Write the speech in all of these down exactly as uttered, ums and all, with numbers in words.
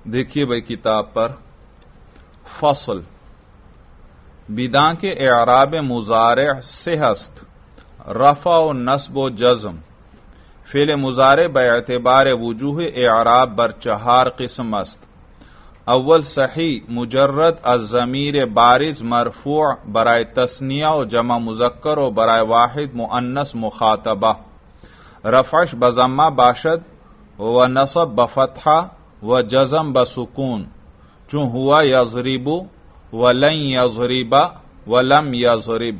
دیکھیے بھائی کتاب پر فصل بداں کے اعراب مضارع سے ہست رفع و نصب و جزم فعل مضارع باعتبار وجوہ اعراب بر چہار قسم است. اول صحیح مجرد الضمیر بارز مرفوع برائے تثنیہ و جمع مذکر و برائے واحد مؤنث مخاطبہ. رفعش بضمہ باشد و نصب بفتحہ و جزم بسکون چون ہوا یضرب ولن یضرب ولم یضرب.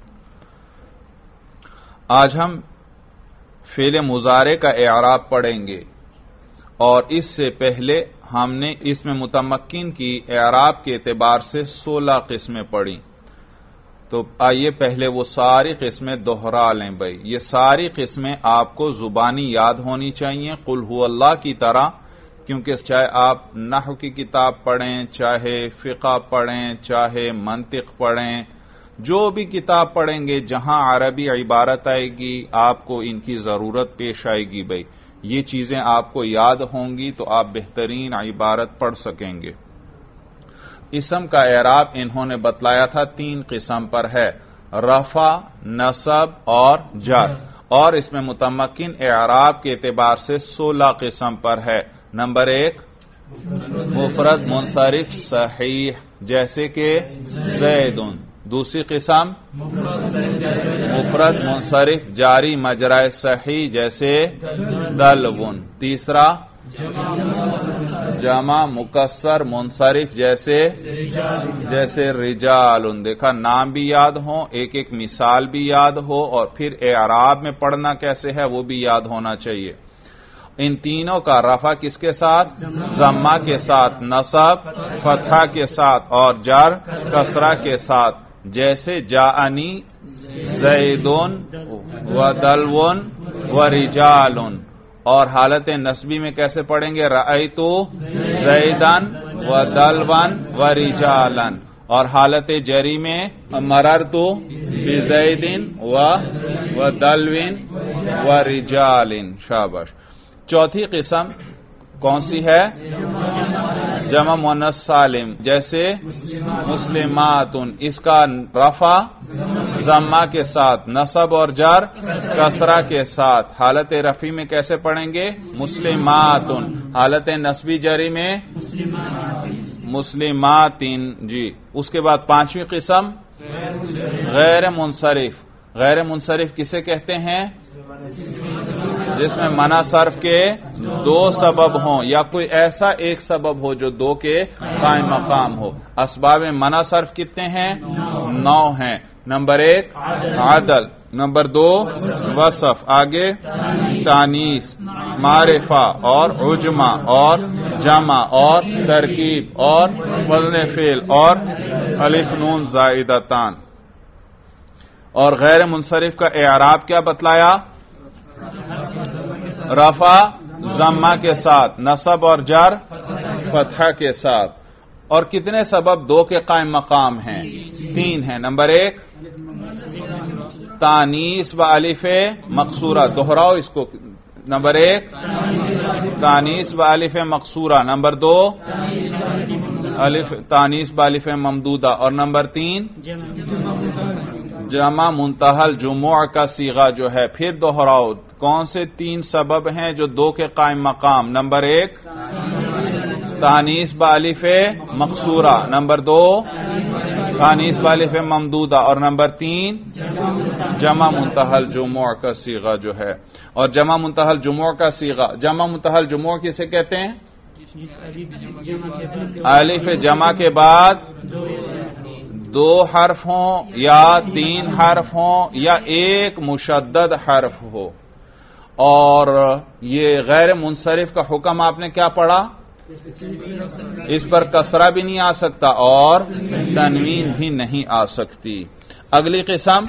آج ہم فعل مضارع کا اعراب پڑھیں گے اور اس سے پہلے ہم نے اس میں متمکن کی اعراب کے اعتبار سے سولہ قسمیں پڑھی. تو آئیے پہلے وہ ساری قسمیں دوہرا لیں بھائی. یہ ساری قسمیں آپ کو زبانی یاد ہونی چاہیے قل هو اللہ کی طرح، کیونکہ چاہے آپ نحو کی کتاب پڑھیں، چاہے فقہ پڑھیں، چاہے منطق پڑھیں، جو بھی کتاب پڑھیں گے جہاں عربی عبارت آئے گی آپ کو ان کی ضرورت پیش آئے گی بھائی. یہ چیزیں آپ کو یاد ہوں گی تو آپ بہترین عبارت پڑھ سکیں گے. اسم کا اعراب انہوں نے بتلایا تھا تین قسم پر ہے، رفع، نصب اور جر، اور اس میں متمکن اعراب کے اعتبار سے سولہ قسم پر ہے. نمبر ایک مفرد منصرف صحیح جیسے کہ زیدن. دوسری قسم مفرد منصرف جاری مجرائے صحیح جیسے دلون. تیسرا جمع مکسر منصرف جیسے جیسے رجال. دیکھا نام بھی یاد ہو، ایک ایک مثال بھی یاد ہو، اور پھر اعراب میں پڑھنا کیسے ہے وہ بھی یاد ہونا چاہیے. ان تینوں کا رفع کس کے ساتھ؟ ضمہ کے ساتھ، نصب فتحہ کے ساتھ، اور جر کسرہ کے ساتھ. جیسے جاءنی زیدون و دلون و رجالن. اور حالت نصبی میں کیسے پڑھیں گے؟ رأیتو زیدن و دلون و رجالن. اور حالت جری میں مررتو بزیدن و دلون و رجالن. شاباش. چوتھی قسم کون سی ہے؟ جمع مؤنث سالم جیسے مسلمات. اس کا رفع ضمہ کے ساتھ، نصب اور جر کسرہ کے ساتھ. حالت رفع میں کیسے پڑھیں گے؟ مسلمات. حالت نصبی جری میں مسلمات. جی. اس کے بعد پانچویں قسم غیر منصرف. غیر منصرف کسے کہتے ہیں؟ جس میں منع صرف کے دو سبب ہوں یا کوئی ایسا ایک سبب ہو جو دو کے قائم مقام ہو. اسباب منع صرف کتنے ہیں؟ نو ہیں. نمبر ایک عدل، نمبر دو وصف، آگے تانیث، معرفہ اور عجمہ اور جمع اور ترکیب اور وزن فعل اور الف نون زائدتان. اور غیر منصرف کا اعراب کیا بتلایا؟ رفع ضمہ کے ساتھ، نصب اور جر فتحہ کے ساتھ. اور کتنے سبب دو کے قائم مقام ہیں؟ تین ہیں. نمبر ایک تانیث و الف مقصورہ. دوہراؤ اس کو. نمبر ایک تانیث و الف مقصورہ. نمبر دو الف تانیث و الف ممدودہ. اور نمبر تین جمع منتہی الجموع کا صیغہ جو ہے. پھر دوہراؤ کون سے تین سبب ہیں جو دو کے قائم مقام؟ نمبر ایک تانیث بالف مقصورہ، نمبر دو تانیث بالف ممدودہ، اور نمبر تین جمع منتہی الجموع کا صیغہ جو ہے. اور جمع منتہی الجموع کا صیغہ، جمع منتہی الجموع کسے کہتے ہیں؟ الف جمع کے بعد دو حرف ہوں یا تین حرف ہوں یا ایک مشدد حرف ہو. اور یہ غیر منصرف کا حکم آپ نے کیا پڑھا؟ اس پر کسرہ بھی نہیں آ سکتا اور تنوین بھی نہیں آ سکتی. اگلی قسم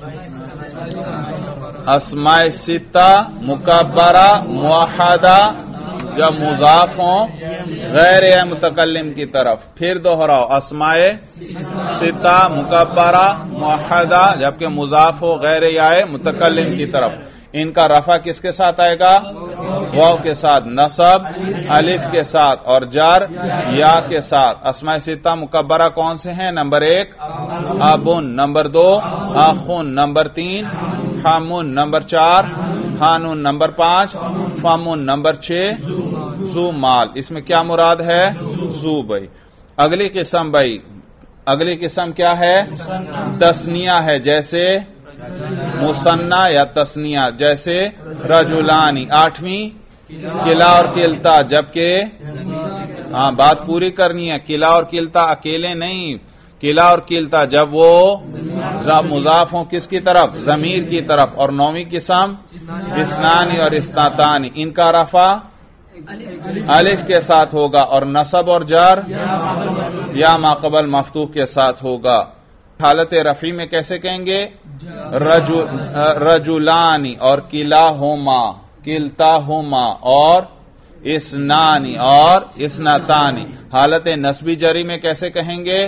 اسماء ستہ مکبرہ موحدہ جب مضاف ہوں غیر متکلم کی طرف. پھر دوہراؤ اسماء ستہ مکبرہ موحدہ جبکہ مضاف ہو غیر یا متکلم کی طرف. ان کا رفع کس کے ساتھ آئے گا؟ واو کے ساتھ، نصب الف کے ساتھ، اور جر یا کے ساتھ۔ اسماء ستہ مکبرہ کون سے ہیں؟ نمبر ایک ابن، نمبر دو اخن، نمبر تین حمن، نمبر چار حانون، نمبر پانچ فمن، نمبر چھ زو مال۔ اس میں کیا مراد ہے؟ زو بھائی۔ اگلی قسم بھائی، اگلی قسم کیا ہے؟ تسنیہ ہے، جیسے مثنی یا تسنیہ، جیسے رجلانی۔ آٹھویں کلا اور کلتا، جبکہ ہاں بات پوری کرنی ہے، کلا اور کلتا اکیلے نہیں، کلا اور کلتا جب وہ مضاف ہوں کس کی طرف؟ ضمیر کی طرف۔ اور نویں قسم اثنانی اور اثنتانی، ان کا رفع الف کے ساتھ ہوگا، اور نصب اور جر یا ما قبل مفتوح کے ساتھ ہوگا۔ حالت رفعی میں کیسے کہیں گے؟ رجلانی اور کلاہما، کلتاہما، اور اثنانی اور اثنتانی۔ حالت نصبی جری میں کیسے کہیں گے؟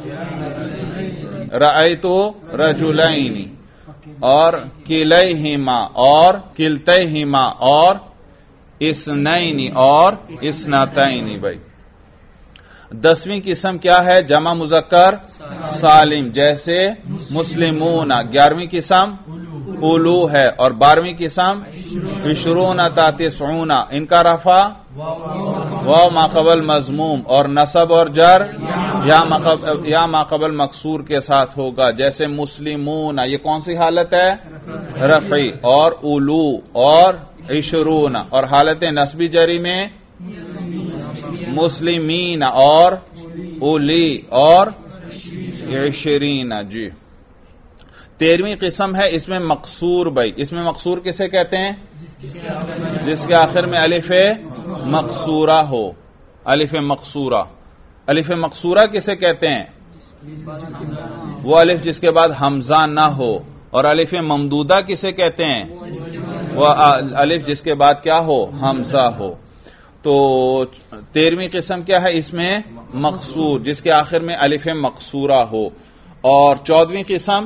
رأیتو رجلین، اور کلیہما اور کلتیہما، اور اثنین اور اثنتین۔ بھائی دسویں قسم کیا ہے؟ جمع مذکر سالم، جیسے مسلمون۔ گیارہویں قسم اولو ہے، اور بارہویں قسم عشرون تاسعون، ان کا رفع واو ما قبل مضموم، اور نصب اور جر یا ما قبل مکسور کے ساتھ ہوگا، جیسے مسلمون۔ یہ کون سی حالت ہے؟ رفعی۔ اور اولو اور عشرون، اور حالت نصبی جری میں مسلمین اور اولی اور عشرین۔ جی تیرہویں قسم ہے، اس میں مقصور۔ بھائی اس میں مقصور کسے کہتے ہیں؟ جس کے آخر میں الف مقصورہ ہو، الف مقصورہ۔ الف مقصورہ کسے کہتے ہیں؟ وہ الف جس کے بعد حمزہ نہ ہو۔ اور الف ممدودہ کسے کہتے ہیں؟ وہ الف جس کے بعد کیا ہو؟ حمزہ ہو۔ تو تیرہویں قسم کیا ہے؟ اس میں مقصور، جس کے آخر میں الف مقصورہ ہو۔ اور چودہویں قسم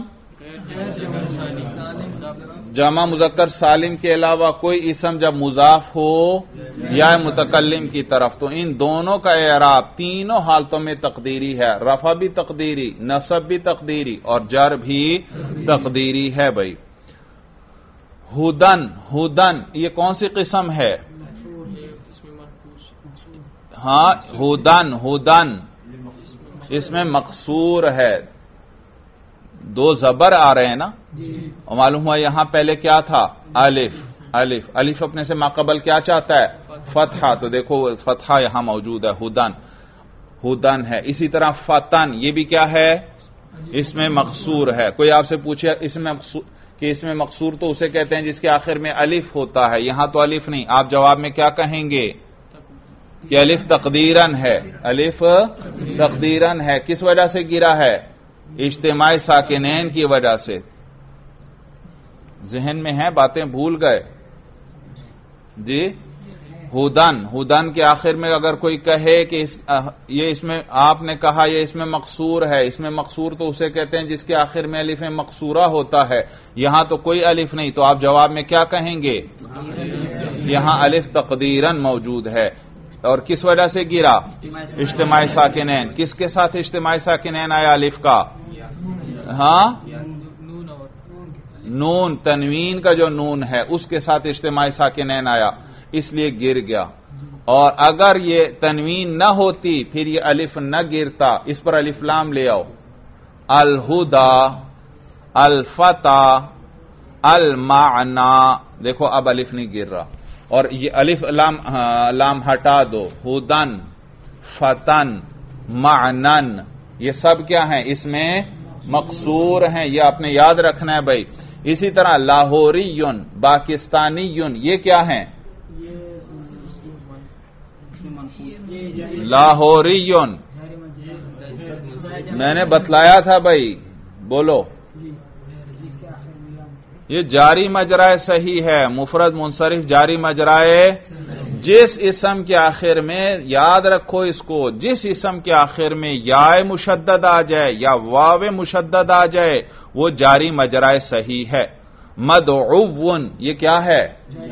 جمع مذکر سالم کے علاوہ کوئی اسم جب مضاف ہو یا متکلم کی طرف، تو ان دونوں کا اعراب تینوں حالتوں میں تقدیری ہے، رفع بھی تقدیری، نصب بھی تقدیری، اور جر بھی تقدیری ہے۔ بھائی ہدن، ہدن یہ کون سی قسم ہے؟ ہاں ہدن، ہدن اس میں مقصور ہے، دو زبر آ رہے ہیں نا، اور معلوم ہوا یہاں پہلے کیا تھا؟ الف، الف الف اپنے سے ماقبل کیا چاہتا ہے؟ فتحہ، تو دیکھو فتحہ یہاں موجود ہے، ہدن، ہدن ہے۔ اسی طرح فتن، یہ بھی کیا ہے؟ اس میں مقصور ہے۔ کوئی آپ سے پوچھے اس میں کہ اس میں مقصور تو اسے کہتے ہیں جس کے آخر میں الف ہوتا ہے، یہاں تو الف نہیں، آپ جواب میں کیا کہیں گے؟ کہ الف تقدیرن ہے، الف تقدیرن ہے۔ کس وجہ سے گرا ہے؟ اجتماع ساکنین کی وجہ سے۔ ذہن میں ہے؟ باتیں بھول گئے؟ جی ہدن، ہدن کے آخر میں اگر کوئی کہے کہ اس یہ اس میں آپ نے کہا یہ اس میں مقصور ہے، اس میں مقصور تو اسے کہتے ہیں جس کے آخر میں الف مقصورہ ہوتا ہے، یہاں تو کوئی الف نہیں، تو آپ جواب میں کیا کہیں گے؟ یہاں الف تقدیرن موجود ہے۔ اور کس وجہ سے گرا؟ اجتماع ساکنین۔ کس کے ساتھ اجتماع ساکنین آیا الف کا؟ ہاں نون، تنوین کا جو نون ہے اس کے ساتھ اجتماع ساکنین آیا، اس لیے گر گیا۔ اور اگر یہ تنوین نہ ہوتی پھر یہ الف نہ گرتا، اس پر الف لام لے آؤ، الہدا، الفتح، المعنی، دیکھو اب الف نہیں گر رہا، اور یہ الف لام لام ہٹا دو، ہدن، فتن، معنن، یہ سب کیا ہیں؟ اس میں مقصور ہیں، یہ آپ نے یاد رکھنا ہے بھائی۔ اسی طرح لاہوریون، پاکستانیون، یہ کیا ہیں؟ لاہوریون میں نے بتلایا تھا بھائی، بولو۔ یہ جاری مجرائے صحیح ہے، مفرد منصرف جاری مجرائے۔ جس اسم کے آخر میں، یاد رکھو اس کو، جس اسم کے آخر میں یا مشدد آ جائے یا واو مشدد آ جائے وہ جاری مجرائے صحیح ہے۔ مدعون یہ کیا ہے؟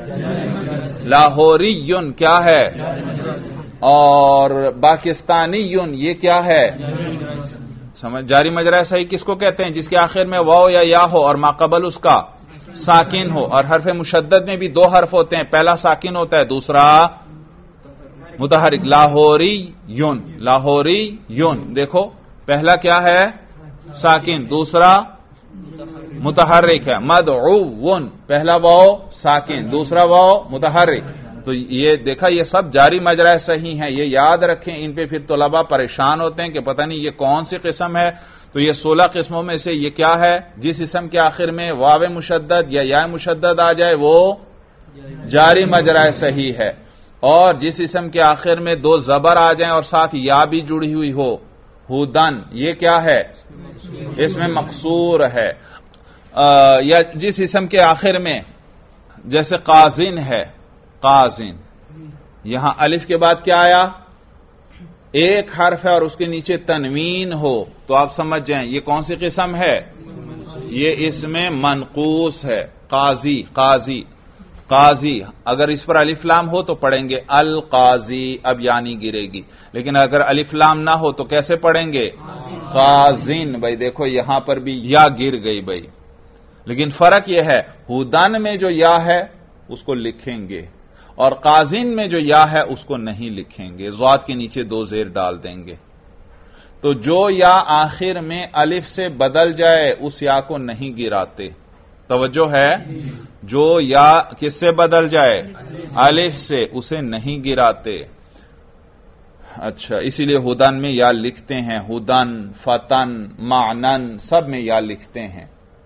لاہوری کیا ہے؟ اور پاکستانی یہ کیا ہے؟ سمجھ جاری مجرا صحیح کس کو کہتے ہیں؟ جس کے آخر میں واو یا یا ہو اور ماقبل اس کا ساکن ہو. اور حرف مشدد میں بھی دو حرف ہوتے ہیں، پہلا ساکن ہوتا ہے دوسرا متحرک. لاہوری یون لاہوری یون دیکھو پہلا کیا ہے؟ ساکن، دوسرا متحرک ہے. مدعون پہلا واو ساکن دوسرا واو متحرک. تو یہ دیکھا یہ سب جاری مجرا صحیح ہیں، یہ یاد رکھیں. ان پہ پھر طلباء پریشان ہوتے ہیں کہ پتہ نہیں یہ کون سی قسم ہے. تو یہ سولہ قسموں میں سے یہ کیا ہے؟ جس اسم کے آخر میں واو مشدد یا یا مشدد آ جائے وہ جاری مجرا صحیح ہے. اور جس اسم کے آخر میں دو زبر آ جائیں اور ساتھ یا بھی جڑی ہوئی ہو، ہودن یہ کیا ہے؟ اس میں مقصور ہے. یا جس اسم کے آخر میں جیسے قازن ہے، قازن یہاں الف کے بعد کیا آیا؟ ایک حرف ہے اور اس کے نیچے تنوین ہو تو آپ سمجھ جائیں یہ کون سی قسم ہے؟ یہ اس میں منقوص ہے. قاضی قاضی قاضی اگر اس پر الف لام ہو تو پڑھیں گے القاضی، اب یعنی گرے گی. لیکن اگر الف لام نہ ہو تو کیسے پڑھیں گے؟ قازن. بھائی دیکھو یہاں پر بھی یا گر گئی بھائی، لیکن فرق یہ ہے ہودن میں جو یا ہے اس کو لکھیں گے اور قازن میں جو یا ہے اس کو نہیں لکھیں گے، ضاد کے نیچے دو زیر ڈال دیں گے. تو جو یا آخر میں الف سے بدل جائے اس یا کو نہیں گراتے. توجہ ہے؟ جو یا کس سے بدل جائے؟ الف سے، اسے نہیں گراتے. اچھا اسی لیے ہودن میں یا لکھتے ہیں، ہودن فتن معنن سب میں یا لکھتے ہیں.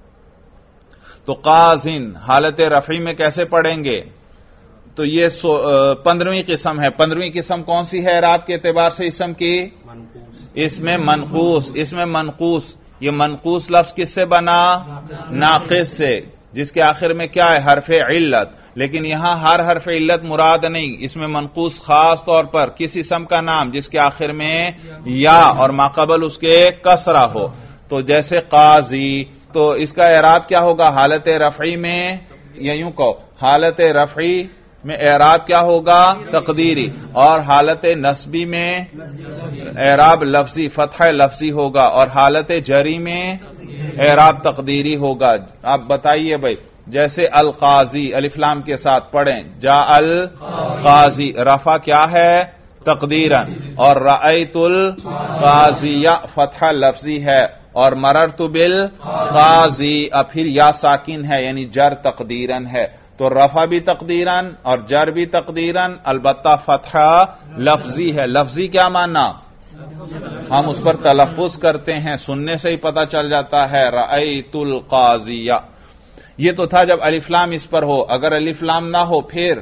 تو قازن حالت رفعی میں کیسے پڑھیں گے؟ تو یہ پندرہویں قسم ہے. پندرہویں قسم کون سی ہے اعراب کے اعتبار سے اسم کی؟ اس میں منقوص. اس میں منقوص یہ منقوص لفظ کس سے بنا؟ ناقص سے، جس کے آخر میں کیا ہے؟ حرف علت. لیکن یہاں ہر حرف علت مراد نہیں، اس میں منقوص خاص طور پر کس اسم کا نام جس کے آخر میں یا اور ماقبل اس کے کسرہ ہو. تو جیسے قاضی، تو اس کا اعراب کیا ہوگا؟ حالت رفعی میں یا یوں کہو حالت رفعی میں اعراب کیا ہوگا؟ تقدیری. اور حالت نصبی میں اعراب لفظی فتح لفظی ہوگا اور حالت جری میں اعراب تقدیری ہوگا. آپ بتائیے بھائی جیسے القاضی الف لام کے ساتھ پڑھیں جا القاضی، رفع کیا ہے؟ تقدیرن. اور رأیت القاضی فتح لفظی ہے اور مررت بالقاضی اب پھر یا ساکن ہے یعنی جر تقدیرن ہے. تو رفع بھی تقدیرن اور جر بھی تقدیرن، البتہ فتح لفظی ہے. لفظی کیا معنی؟ ہم اس پر تلفظ کرتے ہیں، سننے سے ہی پتہ چل جاتا ہے. رأیت القاضی یہ تو تھا جب الف لام اس پر ہو. اگر الف لام نہ ہو پھر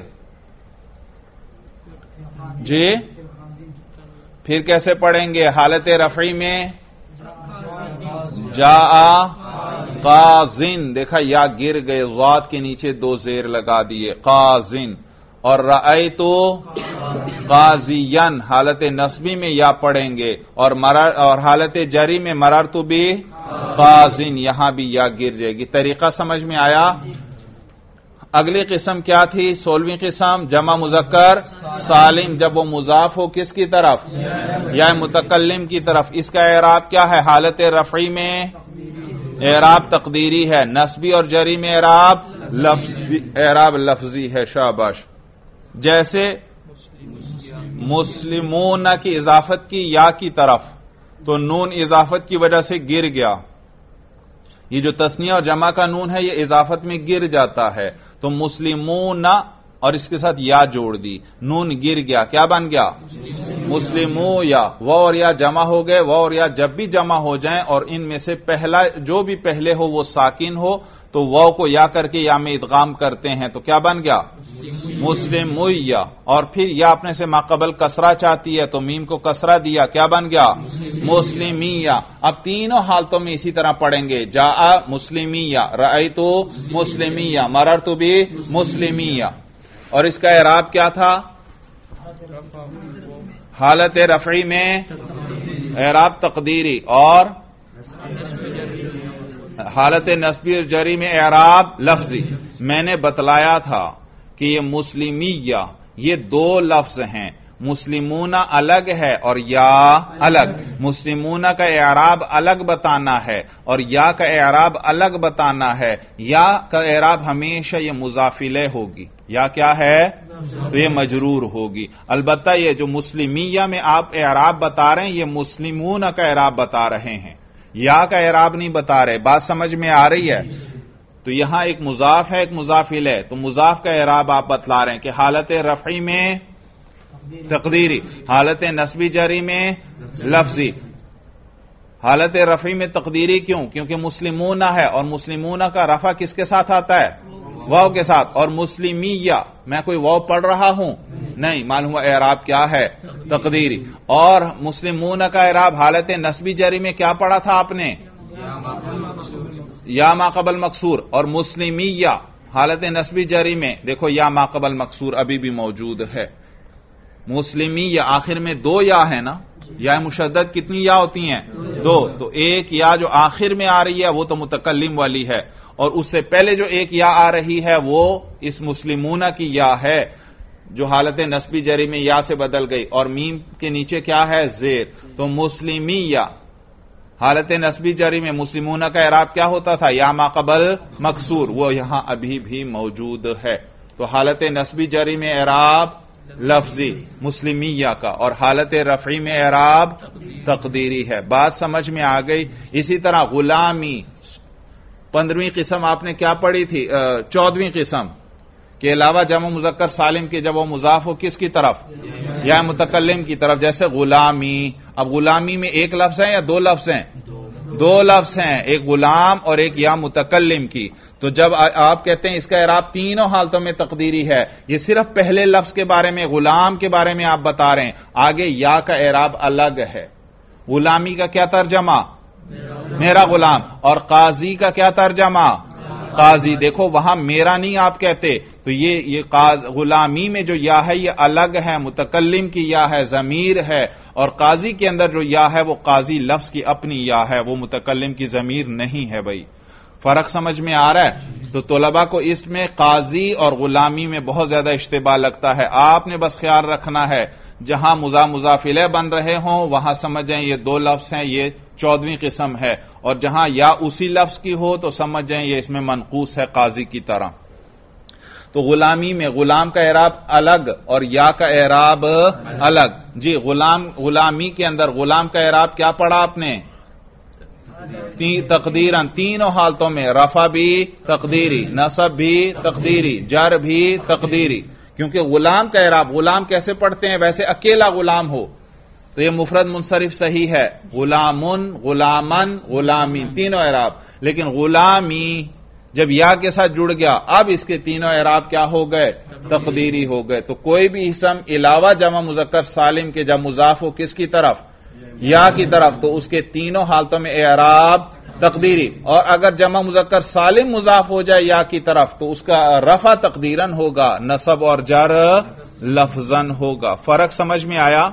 جی پھر کیسے پڑھیں گے؟ حالت رفعی میں جا قازن، دیکھا یا گر گئے، ضاد کے نیچے دو زیر لگا دیے قازن. اور رأیت قاضین حالت نصبی میں یا پڑھیں گے اور مرر اور حالت جری میں مررت بھی قازن، یہاں بھی یا گر جائے گی. طریقہ سمجھ میں آیا؟ اگلی قسم کیا تھی؟ سولہویں قسم جمع مذکر سالم، جب وہ مضاف ہو کس کی طرف؟ یا متکلم کی طرف. اس کا اعراب کیا ہے؟ حالت رفعی میں اعراب تقدیری ہے، نصبی اور جری میں اعراب لفظی اعراب لفظی ہے. شاباش. جیسے مسلمون کی اضافت کی یا کی طرف تو نون اضافت کی وجہ سے گر گیا. یہ جو تثنیہ اور جمع کا نون ہے یہ اضافت میں گر جاتا ہے. تو مسلمون اور اس کے ساتھ یا جوڑ دی، نون گر گیا، کیا بن گیا؟ مسلمو یا. وہ اور یا جمع ہو گئے. وہ اور یا جب بھی جمع ہو جائیں اور ان میں سے پہلا جو بھی پہلے ہو وہ ساکن ہو تو واو کو یا کر کے یا میں ادغام کرتے ہیں تو کیا بن گیا؟ مسلمویا. اور پھر یا اپنے سے ماقبل کسرہ چاہتی ہے تو میم کو کسرہ دیا، کیا بن گیا؟ مسلمیہ. اب تینوں حالتوں میں اسی طرح پڑھیں گے. جا مسلمیہ، رأیت مسلمیہ، مررت بھی مسلمیہ. اور اس کا اعراب کیا تھا؟ حالت رفعی میں اعراب تقدیری اور حالت نسبی اور جری میں اعراب لفظی. میں نے بتلایا تھا کہ یہ مسلمیہ یہ دو لفظ ہیں. مسلمون الگ ہے اور یا الگ. مسلمون کا اعراب الگ بتانا ہے اور یا کا اعراب الگ بتانا ہے. یا کا اعراب ہمیشہ یہ مضاف الیہ ہوگی. یا کیا ہے؟ تو یہ مجرور ہوگی. البتہ یہ جو مسلمیہ میں آپ اعراب بتا رہے ہیں یہ مسلمون کا اعراب بتا رہے ہیں, یا کا اعراب نہیں بتا رہے. بات سمجھ میں آ رہی ہے؟ تو یہاں ایک مضاف ہے ایک مضاف الیہ. تو مضاف کا اعراب آپ بتلا رہے ہیں کہ حالت رفعی میں تقدیری, حالت نسبی جری میں لفظی. حالت رفعی میں تقدیری کیوں؟ کیونکہ مسلمون ہے اور مسلمون کا رفع کس کے ساتھ آتا ہے؟ واو کے ساتھ. اور مسلمیہ میں کوئی واو پڑھ رہا ہوں نہیں, معلوم ہوا اعراب کیا ہے؟ تقدیری. اور مسلمون کا اعراب حالت نسبی جری میں کیا پڑھا تھا آپ نے؟ یا ما قبل مکسور. اور مسلمیہ حالت نسبی جری میں دیکھو یا ما قبل مکسور ابھی بھی موجود ہے. مسلمیہ آخر میں دو یا ہے نا, یا مشدد کتنی یا ہوتی ہیں؟ دو. تو ایک یا جو آخر میں آ رہی ہے وہ تو متکلم والی ہے, اور اس سے پہلے جو ایک یا آ رہی ہے وہ اس مسلمون کی یا ہے جو حالت نسبی جری میں یا سے بدل گئی, اور میم کے نیچے کیا ہے؟ زیر. تو مسلمیہ حالت نسبی جری میں مسلمون کا اعراب کیا ہوتا تھا؟ یا ما قبل مکسور, وہ یہاں ابھی بھی موجود ہے. تو حالت نسبی جری میں اعراب لفظی مسلمیہ کا, اور حالت رفعی میں اعراب تقدیری ہے. بات سمجھ میں آ گئی؟ اسی طرح غلامی پندرہویں قسم آپ نے کیا پڑھی تھی؟ چودہویں قسم کے علاوہ جمع مذکر سالم کے جب وہ مضاف ہو کس کی طرف؟ یا متکلم کی طرف. جیسے غلامی, اب غلامی میں ایک لفظ ہے یا دو لفظ ہیں؟ دو لفظ ہیں, ایک غلام اور ایک یا متکلم کی. تو جب آپ کہتے ہیں اس کا اعراب تینوں حالتوں میں تقدیری ہے, یہ صرف پہلے لفظ کے بارے میں غلام کے بارے میں آپ بتا رہے ہیں, آگے یا کا اعراب الگ ہے. غلامی کا کیا ترجمہ؟ میرا غلام. اور قاضی کا کیا ترجمہ؟ قاضی. دیکھو وہاں میرا نہیں آپ کہتے, تو یہ یہ غلامی میں جو یا ہے یہ الگ ہے, متکلم کی یا ہے, ضمیر ہے. اور قاضی کے اندر جو یا ہے وہ قاضی لفظ کی اپنی یا ہے, وہ متکلم کی ضمیر نہیں ہے. بھائی فرق سمجھ میں آ رہا ہے؟ تو طلباء کو اس میں قاضی اور غلامی میں بہت زیادہ اشتباہ لگتا ہے. آپ نے بس خیال رکھنا ہے جہاں مضاف مضاف الیہ بن رہے ہوں وہاں سمجھیں یہ دو لفظ ہیں, یہ چودہویں قسم ہے, اور جہاں یا اسی لفظ کی ہو تو سمجھ جائیں یہ اس میں منقوص ہے قاضی کی طرح. تو غلامی میں غلام کا اعراب الگ اور یا کا اعراب الگ. جی غلام غلامی کے اندر غلام کا اعراب کیا پڑھا آپ نے؟ تقدیرن, تینوں حالتوں میں, رفع بھی تقدیری, نصب بھی تقدیری, جر بھی تقدیری. کیونکہ غلام کا اعراب غلام کیسے پڑھتے ہیں؟ ویسے اکیلا غلام ہو تو یہ مفرد منصرف صحیح ہے, غلامن غلامن غلامی تینوں اعراب. لیکن غلامی جب یا کے ساتھ جڑ گیا اب اس کے تینوں اعراب کیا ہو گئے؟ تقدیری ہو گئے. تو کوئی بھی اسم علاوہ جمع مذکر سالم کے جب مضاف ہو کس کی طرف؟ یا کی طرف, تو اس کے تینوں حالتوں میں اعراب تقدیری. اور اگر جمع مذکر سالم مضاف ہو جائے یا کی طرف تو اس کا رفع تقدیرن ہوگا, نصب اور جر لفظن ہوگا. فرق سمجھ میں آیا؟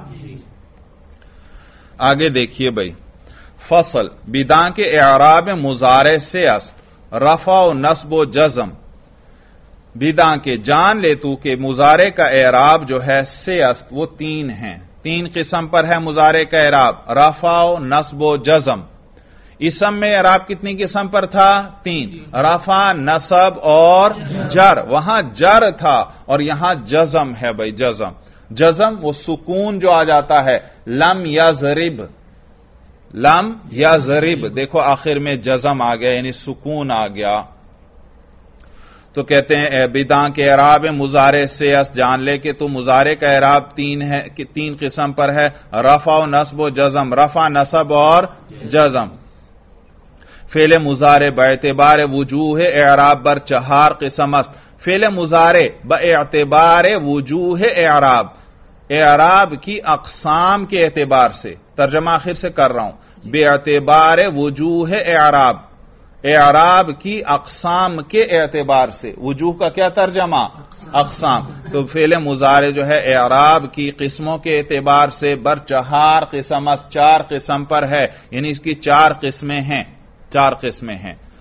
آگے دیکھیے بھائی, فصل بداں کے اعراب مضارع سے است, رفع و نصب و جزم. بداں کے جان لے تو کہ مضارع کا اعراب جو ہے سے است وہ تین ہیں, تین قسم پر ہے مضارع کا اعراب, رفع و نصب و جزم. اسم میں اعراب کتنی قسم پر تھا؟ تین, رفع نصب اور جر. وہاں جر تھا اور یہاں جزم ہے. بھائی جزم جزم وہ سکون جو آ جاتا ہے, لم یضرب, لم یضرب, دیکھو آخر میں جزم آ گیا یعنی سکون آ گیا. تو کہتے ہیں بداں کے اعراب مضارع سے اس, جان لے کہ تو مضارع کا اعراب تین ہے, کہ تین قسم پر ہے, رفع و نصب و جزم. رفع نصب اور جزم. فعل مضارع باعتبار وجوہ اعراب بر چہار قسم است. فعل مضارع باعتبار وجوہ اعراب, اعراب کی اقسام کے اعتبار سے, ترجمہ آخر سے کر رہا ہوں, باعتبار وجوہ اعراب, اعراب کی اقسام کے اعتبار سے. وجوہ کا کیا ترجمہ؟ اقسام. تو فعل مضارع جو ہے اعراب کی قسموں کے اعتبار سے بر چہار قسم است, چار قسم پر ہے, یعنی اس کی چار قسمیں ہیں, چار قسمیں ہیں.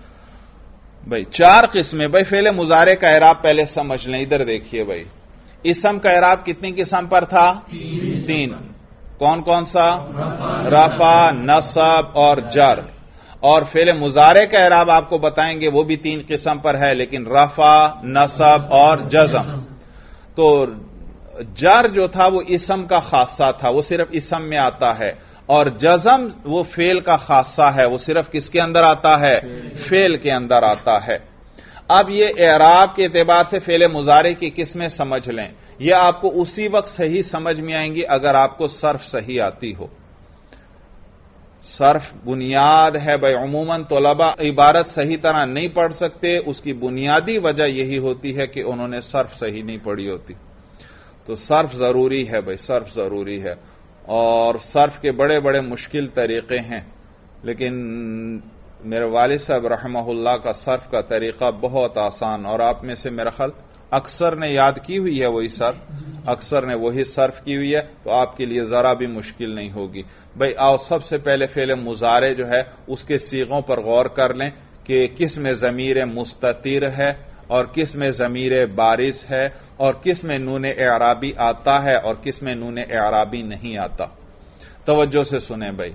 بھائی چار قسمیں. بھائی فعل مضارع کا اعراب پہلے سمجھ لیں. ادھر دیکھیے بھائی، اسم کا اعراب کتنی قسم پر تھا؟ تین. کون کون سا؟ رفع، نصب اور جر. اور فعل مضارع کا اعراب آپ کو بتائیں گے وہ بھی تین قسم پر ہے، لیکن رفع، نصب اور جزم. تو جر جو تھا وہ اسم کا خاصہ تھا، وہ صرف اسم میں آتا ہے، اور جزم وہ فعل کا خاصہ ہے، وہ صرف کس کے اندر آتا ہے؟ فعل کے اندر آتا ہے. اب یہ اعراب کے اعتبار سے فعل مضارع کی قسمیں سمجھ لیں. یہ آپ کو اسی وقت صحیح سمجھ میں آئیں گی اگر آپ کو صرف صحیح آتی ہو. صرف بنیاد ہے بھائی. عموماً طلباء عبارت صحیح طرح نہیں پڑھ سکتے، اس کی بنیادی وجہ یہی ہوتی ہے کہ انہوں نے صرف صحیح نہیں پڑھی ہوتی. تو صرف ضروری ہے بھائی، صرف ضروری ہے. اور صرف کے بڑے بڑے مشکل طریقے ہیں، لیکن میرے والد صاحب رحمہ اللہ کا صرف کا طریقہ بہت آسان، اور آپ میں سے میرا خیال اکثر نے یاد کی ہوئی ہے وہی صرف، اکثر نے وہی صرف کی ہوئی ہے، تو آپ کے لیے ذرا بھی مشکل نہیں ہوگی. بھائی آؤ سب سے پہلے فعل مضارع جو ہے اس کے صیغوں پر غور کر لیں کہ کس میں ضمیر مستتر ہے اور کس میں ضمیر بارز ہے اور کس میں نون اعرابی آتا ہے اور کس میں نون اعرابی نہیں آتا. توجہ سے سنیں بھائی.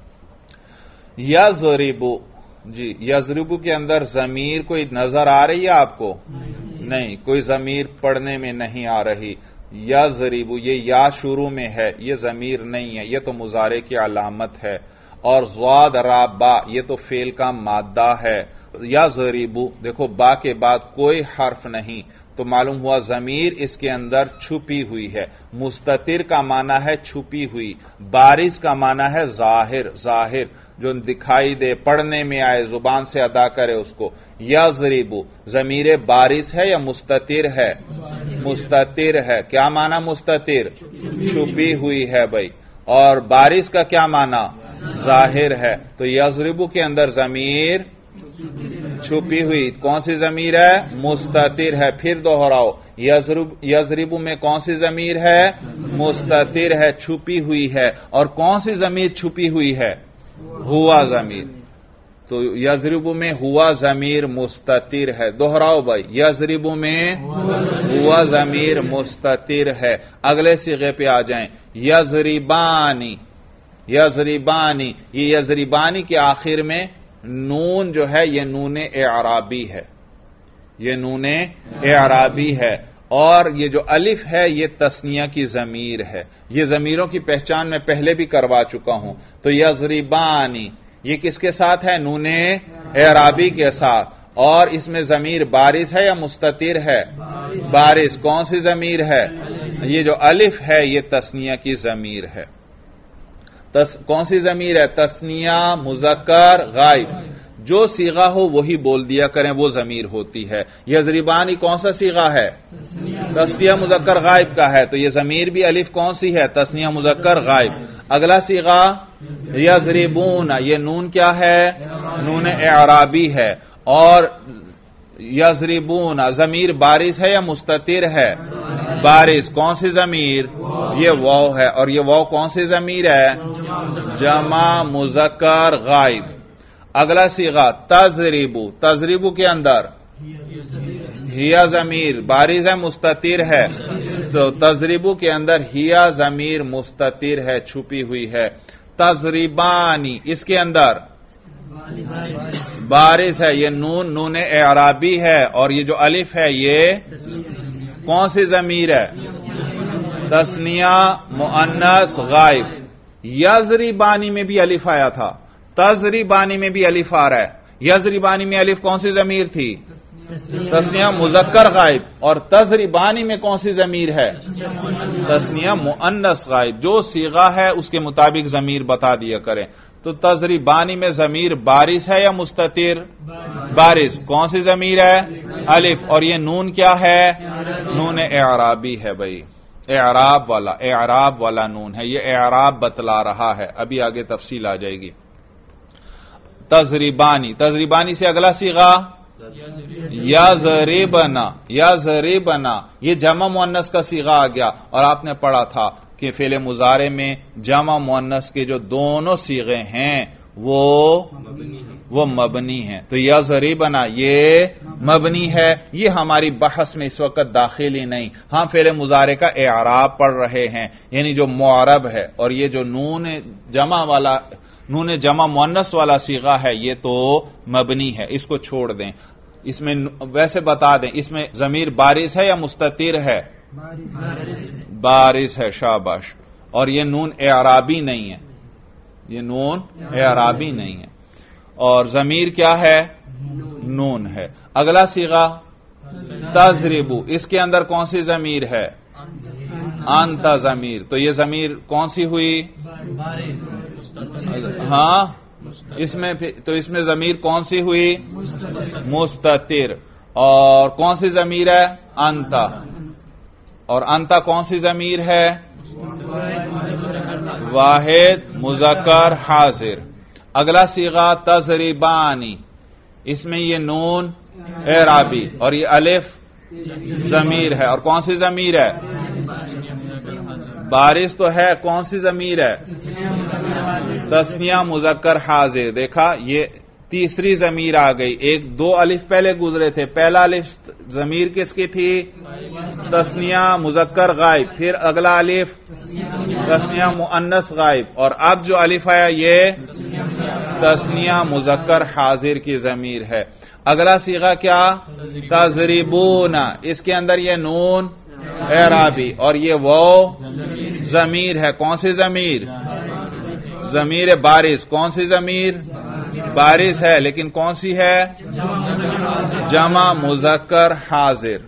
یضربو، جی یضربو کے اندر ضمیر کوئی نظر آ رہی ہے آپ کو؟ نہیں، کوئی ضمیر پڑھنے میں نہیں آ رہی. یضربو یہ یا شروع میں ہے، یہ ضمیر نہیں ہے، یہ تو مضارع کی علامت ہے. اور ضاد را با یہ تو فعل کا مادہ ہے. یضربو دیکھو با کے بعد کوئی حرف نہیں، تو معلوم ہوا ضمیر اس کے اندر چھپی ہوئی ہے. مستتر کا معنی ہے چھپی ہوئی، بارز کا معنی ہے ظاہر، ظاہر جو دکھائی دے، پڑھنے میں آئے، زبان سے ادا کرے اس کو. یضربو ضمیر بارز ہے یا مستتر ہے؟ مستتر ہے. کیا معنی مستتر؟ چھپی ہوئی ہے بھائی. اور بارز کا کیا معنی؟ ظاہر ہے. تو یضربو کے اندر ضمیر چھپی ہوئی کون سی ضمیر ہے؟ مستتر ہے. پھر دوہراؤ، یضربو میں کون سی ضمیر ہے؟ مستتر ہے، چھپی ہوئی ہے. اور کون سی ضمیر چھپی ہوئی ہے؟ ہوا ضمیر. تو یضربو میں ہوا ضمیر مستتر ہے. دوہراؤ بھائی، یضربو میں ہوا ضمیر مستتر ہے. اگلے صیغے پہ آ جائیں. یضربانی، یضربانی یہ یضربانی کے آخر میں نون جو ہے یہ نون اعرابی ہے، یہ نون اعرابی ہے. اور یہ جو الف ہے یہ تثنیہ کی ضمیر ہے. یہ ضمیروں کی پہچان میں پہلے بھی کروا چکا ہوں. تو یضربانی یہ کس کے ساتھ ہے؟ نون اعرابی کے ساتھ. اور اس میں ضمیر بارز ہے یا مستتر ہے؟ بارز. کون سی ضمیر ہے؟ یہ جو الف ہے یہ تثنیہ کی ضمیر ہے. تس کون سی ضمیر ہے؟ تثنیہ مذکر غائب. جو صیغہ ہو وہی بول دیا کریں، وہ ضمیر ہوتی ہے. یضربانی کون سا صیغہ ہے؟ تثنیہ مذکر غائب کا ہے. تو یہ ضمیر بھی الف کون سی ہے؟ تثنیہ مذکر غائب. اگلا صیغہ یضربون، یہ نون کیا ہے؟ نون اعرابی ہے. اور یضربون ضمیر بارز ہے یا مستتر ہے؟ بارز. کون سی ضمیر؟ یہ واو ہے. اور یہ واو کون سی ضمیر ہے؟ جمع مذکر غائب. اگلا صیغہ تضربو، تضربو کے اندر ہیا ضمیر بارز ہے مستتر ہے؟ تو تضربو کے اندر ہیا ضمیر مستتر ہے، چھپی ہوئی ہے. تضربانی اس کے اندر بارز ہے، یہ نون نون اعرابی ہے. اور یہ جو الف ہے یہ کون سی ضمیر ہے؟ تثنیہ مؤنث غائب. یضربانی میں بھی الف آیا تھا، تضربانی میں بھی الف آ رہا ہے. یضربانی میں الف کون سی ضمیر تھی؟ تثنیہ مذکر غائب. اور تضربانی میں کون سی ضمیر ہے؟ تثنیہ مؤنث غائب. جو صیغہ ہے اس کے مطابق ضمیر بتا دیا کریں. تو تضربانی میں ضمیر بارز ہے یا مستتر؟ بارز. کون سی ضمیر ہے؟ الف. اور یہ نون کیا ہے؟ نون اعرابی ہے بھائی، اعراب والا، اعراب والا نون ہے. یہ اعراب بتلا رہا ہے، ابھی آگے تفصیل آ جائے گی. تضربانی، تضربانی سے اگلا صیغہ یضربنا، یضربنا یہ جمع مؤنث کا صیغہ آ گیا. اور آپ نے پڑھا تھا کہ فعل مضارع میں جمع مؤنث کے جو دونوں صیغے ہیں وہ وہ مبنی ہیں. تو یضربنا یہ مبنی ہے. یہ ہماری بحث میں اس وقت داخل ہی نہیں. ہم فعل مضارع کا اعراب پڑھ رہے ہیں، یعنی جو معرب ہے. اور یہ جو نون جمع والا نون جمع مؤنث والا صیغہ ہے یہ تو مبنی ہے، اس کو چھوڑ دیں. اس میں ویسے بتا دیں اس میں ضمیر بارز ہے یا مستتر ہے؟ بارز ہے. شاباش. اور یہ نون اعرابی نہیں ہے، یہ نون اعرابی نہیں ہے. اور ضمیر کیا ہے؟ نون ہے. اگلا صیغہ تضربو، اس کے اندر کون سی ضمیر ہے؟ انت ضمیر. تو یہ ضمیر کون سی ہوئی؟ ہاں اس میں تو اس میں ضمیر کون سی ہوئی؟ مستتر. اور کون سی ضمیر ہے؟ انت. اور انت کون سی ضمیر ہے؟ واحد مذکر حاضر. اگلا صیغہ تضربانی، اس میں یہ نون اعرابی اور یہ الف ضمیر ہے. اور کون سی ضمیر ہے؟ بارز تو ہے. کون سی ضمیر ہے؟ تثنیہ مذکر حاضر. دیکھا یہ تیسری ضمیر آ گئی. ایک دو الف پہلے گزرے تھے. پہلا الف ضمیر کس کی تھی؟ تثنیہ مذکر غائب. پھر اگلا الف تثنیہ مؤنث غائب. اور اب جو الف آیا یہ تثنیہ مذکر حاضر کی ضمیر ہے. اگلا صیغہ کیا؟ تضربون. اس کے اندر یہ نون اعرابی اور یہ وہ ضمیر ہے. کون سی ضمیر؟ ضمیر بارز. کون سی ضمیر؟ بارز ہے لیکن کون سی ہے؟ جمع مذکر حاضر.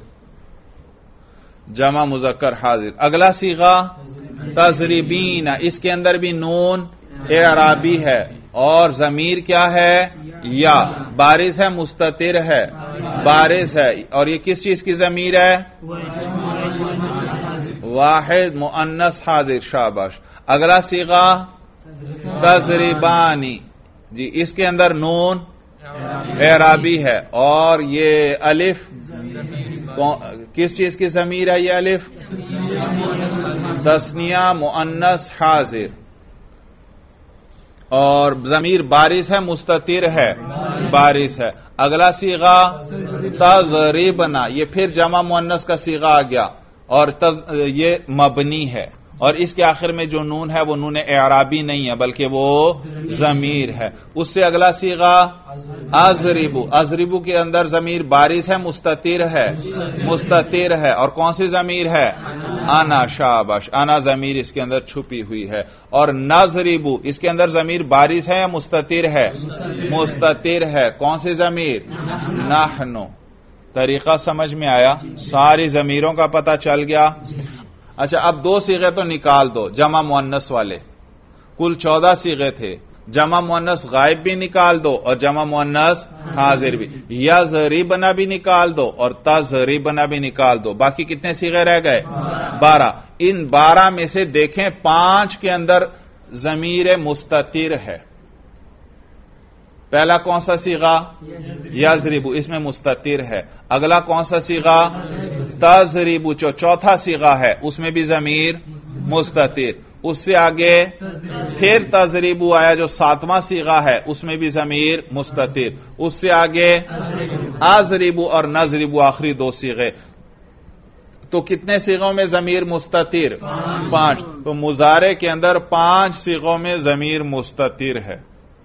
جمع مذکر حاضر. اگلا صیغہ تضربین. اس کے اندر بھی نون اعرابی ہے اور ضمیر کیا ہے؟ یا. بارز ہے مستتر ہے؟ بارز ہے. اور یہ کس چیز کی ضمیر ہے؟ واحد مؤنث حاضر. شاباش. اگلا صیغہ تضربانی. جی اس کے اندر نون اعرابی ہے اور یہ الف کس چیز کی ضمیر ہے؟ یہ الف تثنیہ مؤنث حاضر. اور ضمیر بارز ہے مستتر ہے؟ بارز ہے. اگلا صیغہ تضربنا. یہ پھر جمع مؤنث کا صیغہ آ گیا اور یہ مبنی ہے. اور اس کے آخر میں جو نون ہے وہ نون اعرابی نہیں ہے بلکہ وہ ضمیر ہے. اس سے اگلا صیغہ اضربو. اضربو کے اندر ضمیر بارز ہے مستتر ہے؟ مستتر ہے. اور کون سی ضمیر ہے؟ انا. شاباش. انا ضمیر اس کے اندر چھپی ہوئی ہے. اور نضربو اس کے اندر ضمیر بارز ہے یا مستتر ہے؟ مستتر ہے. کون سی ضمیر؟ نحنو. طریقہ سمجھ میں آیا؟ ساری ضمیروں کا پتہ چل گیا. اچھا اب دو صیغے تو نکال دو جمع مؤنث والے. کل چودہ صیغے تھے. جمع مؤنث غائب بھی نکال دو اور جمع مؤنث حاضر بھی. یضربنا بھی نکال دو اور تضربنا بھی نکال دو. باقی کتنے صیغے رہ گئے؟ بارہ. ان بارہ میں سے دیکھیں پانچ کے اندر ضمیر مستتر ہے. پہلا کون سا صیغہ؟ یضربو. اس میں مستتر ہے. اگلا کون سا صیغہ؟ تضربو. جو چوتھا صیغہ ہے اس میں بھی ضمیر مستتر. اس سے آگے پھر تضربو آیا جو ساتواں صیغہ ہے اس میں بھی ضمیر مستتر. اس سے آگے اضربو اور نضربو آخری دو صیغے. تو کتنے صیغوں میں ضمیر مستتر؟ پانچ. تو مضارع کے اندر پانچ صیغوں میں ضمیر مستتر ہے.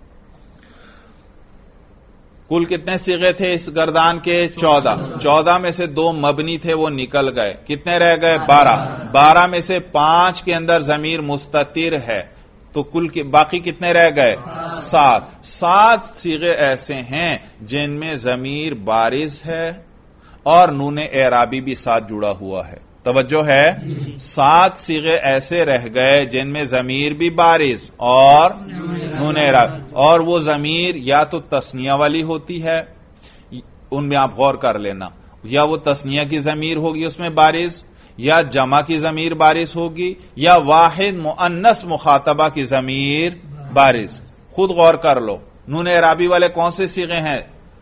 کل کتنے صیغے تھے اس گردان کے؟ چودہ. چودہ میں سے دو مبنی تھے وہ نکل گئے. کتنے رہ گئے؟ بارہ. بارہ میں سے پانچ کے اندر ضمیر مستتر ہے تو کل باقی کتنے رہ گئے؟ سات. سات صیغے ایسے ہیں جن میں ضمیر بارز ہے اور نون اعرابی بھی ساتھ جڑا ہوا ہے. توجہ ہے؟ سات صیغے ایسے رہ گئے جن میں ضمیر بھی بارز اور نون اعرابی. اور وہ ضمیر یا تو تثنیہ والی ہوتی ہے، ان میں آپ غور کر لینا، یا وہ تثنیہ کی ضمیر ہوگی اس میں بارز، یا جمع کی ضمیر بارز ہوگی، یا واحد مؤنث مخاطبہ کی ضمیر بارز. خود غور کر لو. نون اعرابی والے کون سے صیغے ہیں؟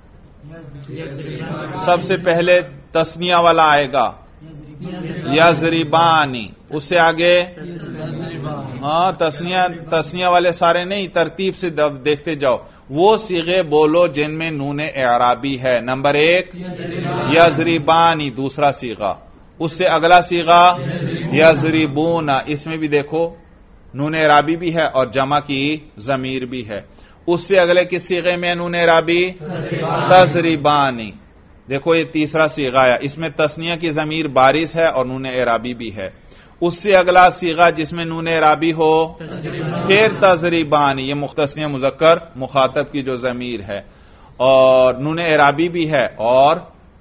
سب سے پہلے تثنیہ والا آئے گا یضربانی. اس سے آگے ہاں تثنیہ تثنیہ والے سارے نہیں، ترتیب سے دیکھتے جاؤ. وہ صیغے بولو جن میں نون اعرابی ہے. نمبر ایک یضربانی، دوسرا صیغہ. اس سے اگلا صیغہ یضربون، اس میں بھی دیکھو نون اعرابی بھی ہے اور جمع کی ضمیر بھی ہے. اس سے اگلے کس صیغے میں نون اعرابی؟ تضربانی. دیکھو یہ تیسرا صیغہ ہے، اس میں تثنیہ کی ضمیر بارز ہے اور نون اعرابی بھی ہے. اس سے اگلا صیغہ جس میں نون اعرابی ہو پھر تضربانی، یہ مختصنیہ مذکر مخاطب کی جو ضمیر ہے اور نون اعرابی بھی ہے اور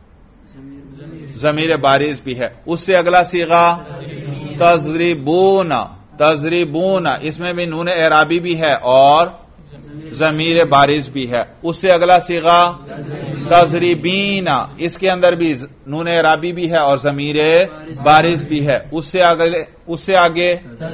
ضمیر بارز بھی ہے. اس سے اگلا صیغہ تضربون، تضربون اس میں بھی نون اعرابی بھی ہے اور ضمیر بارز بھی ہے. اس سے اگلا صیغہ تضربین، اس کے اندر بھی نون اعرابی بھی ہے اور ضمیر بارز بھی ہے. اس سے آگے اس سے آگے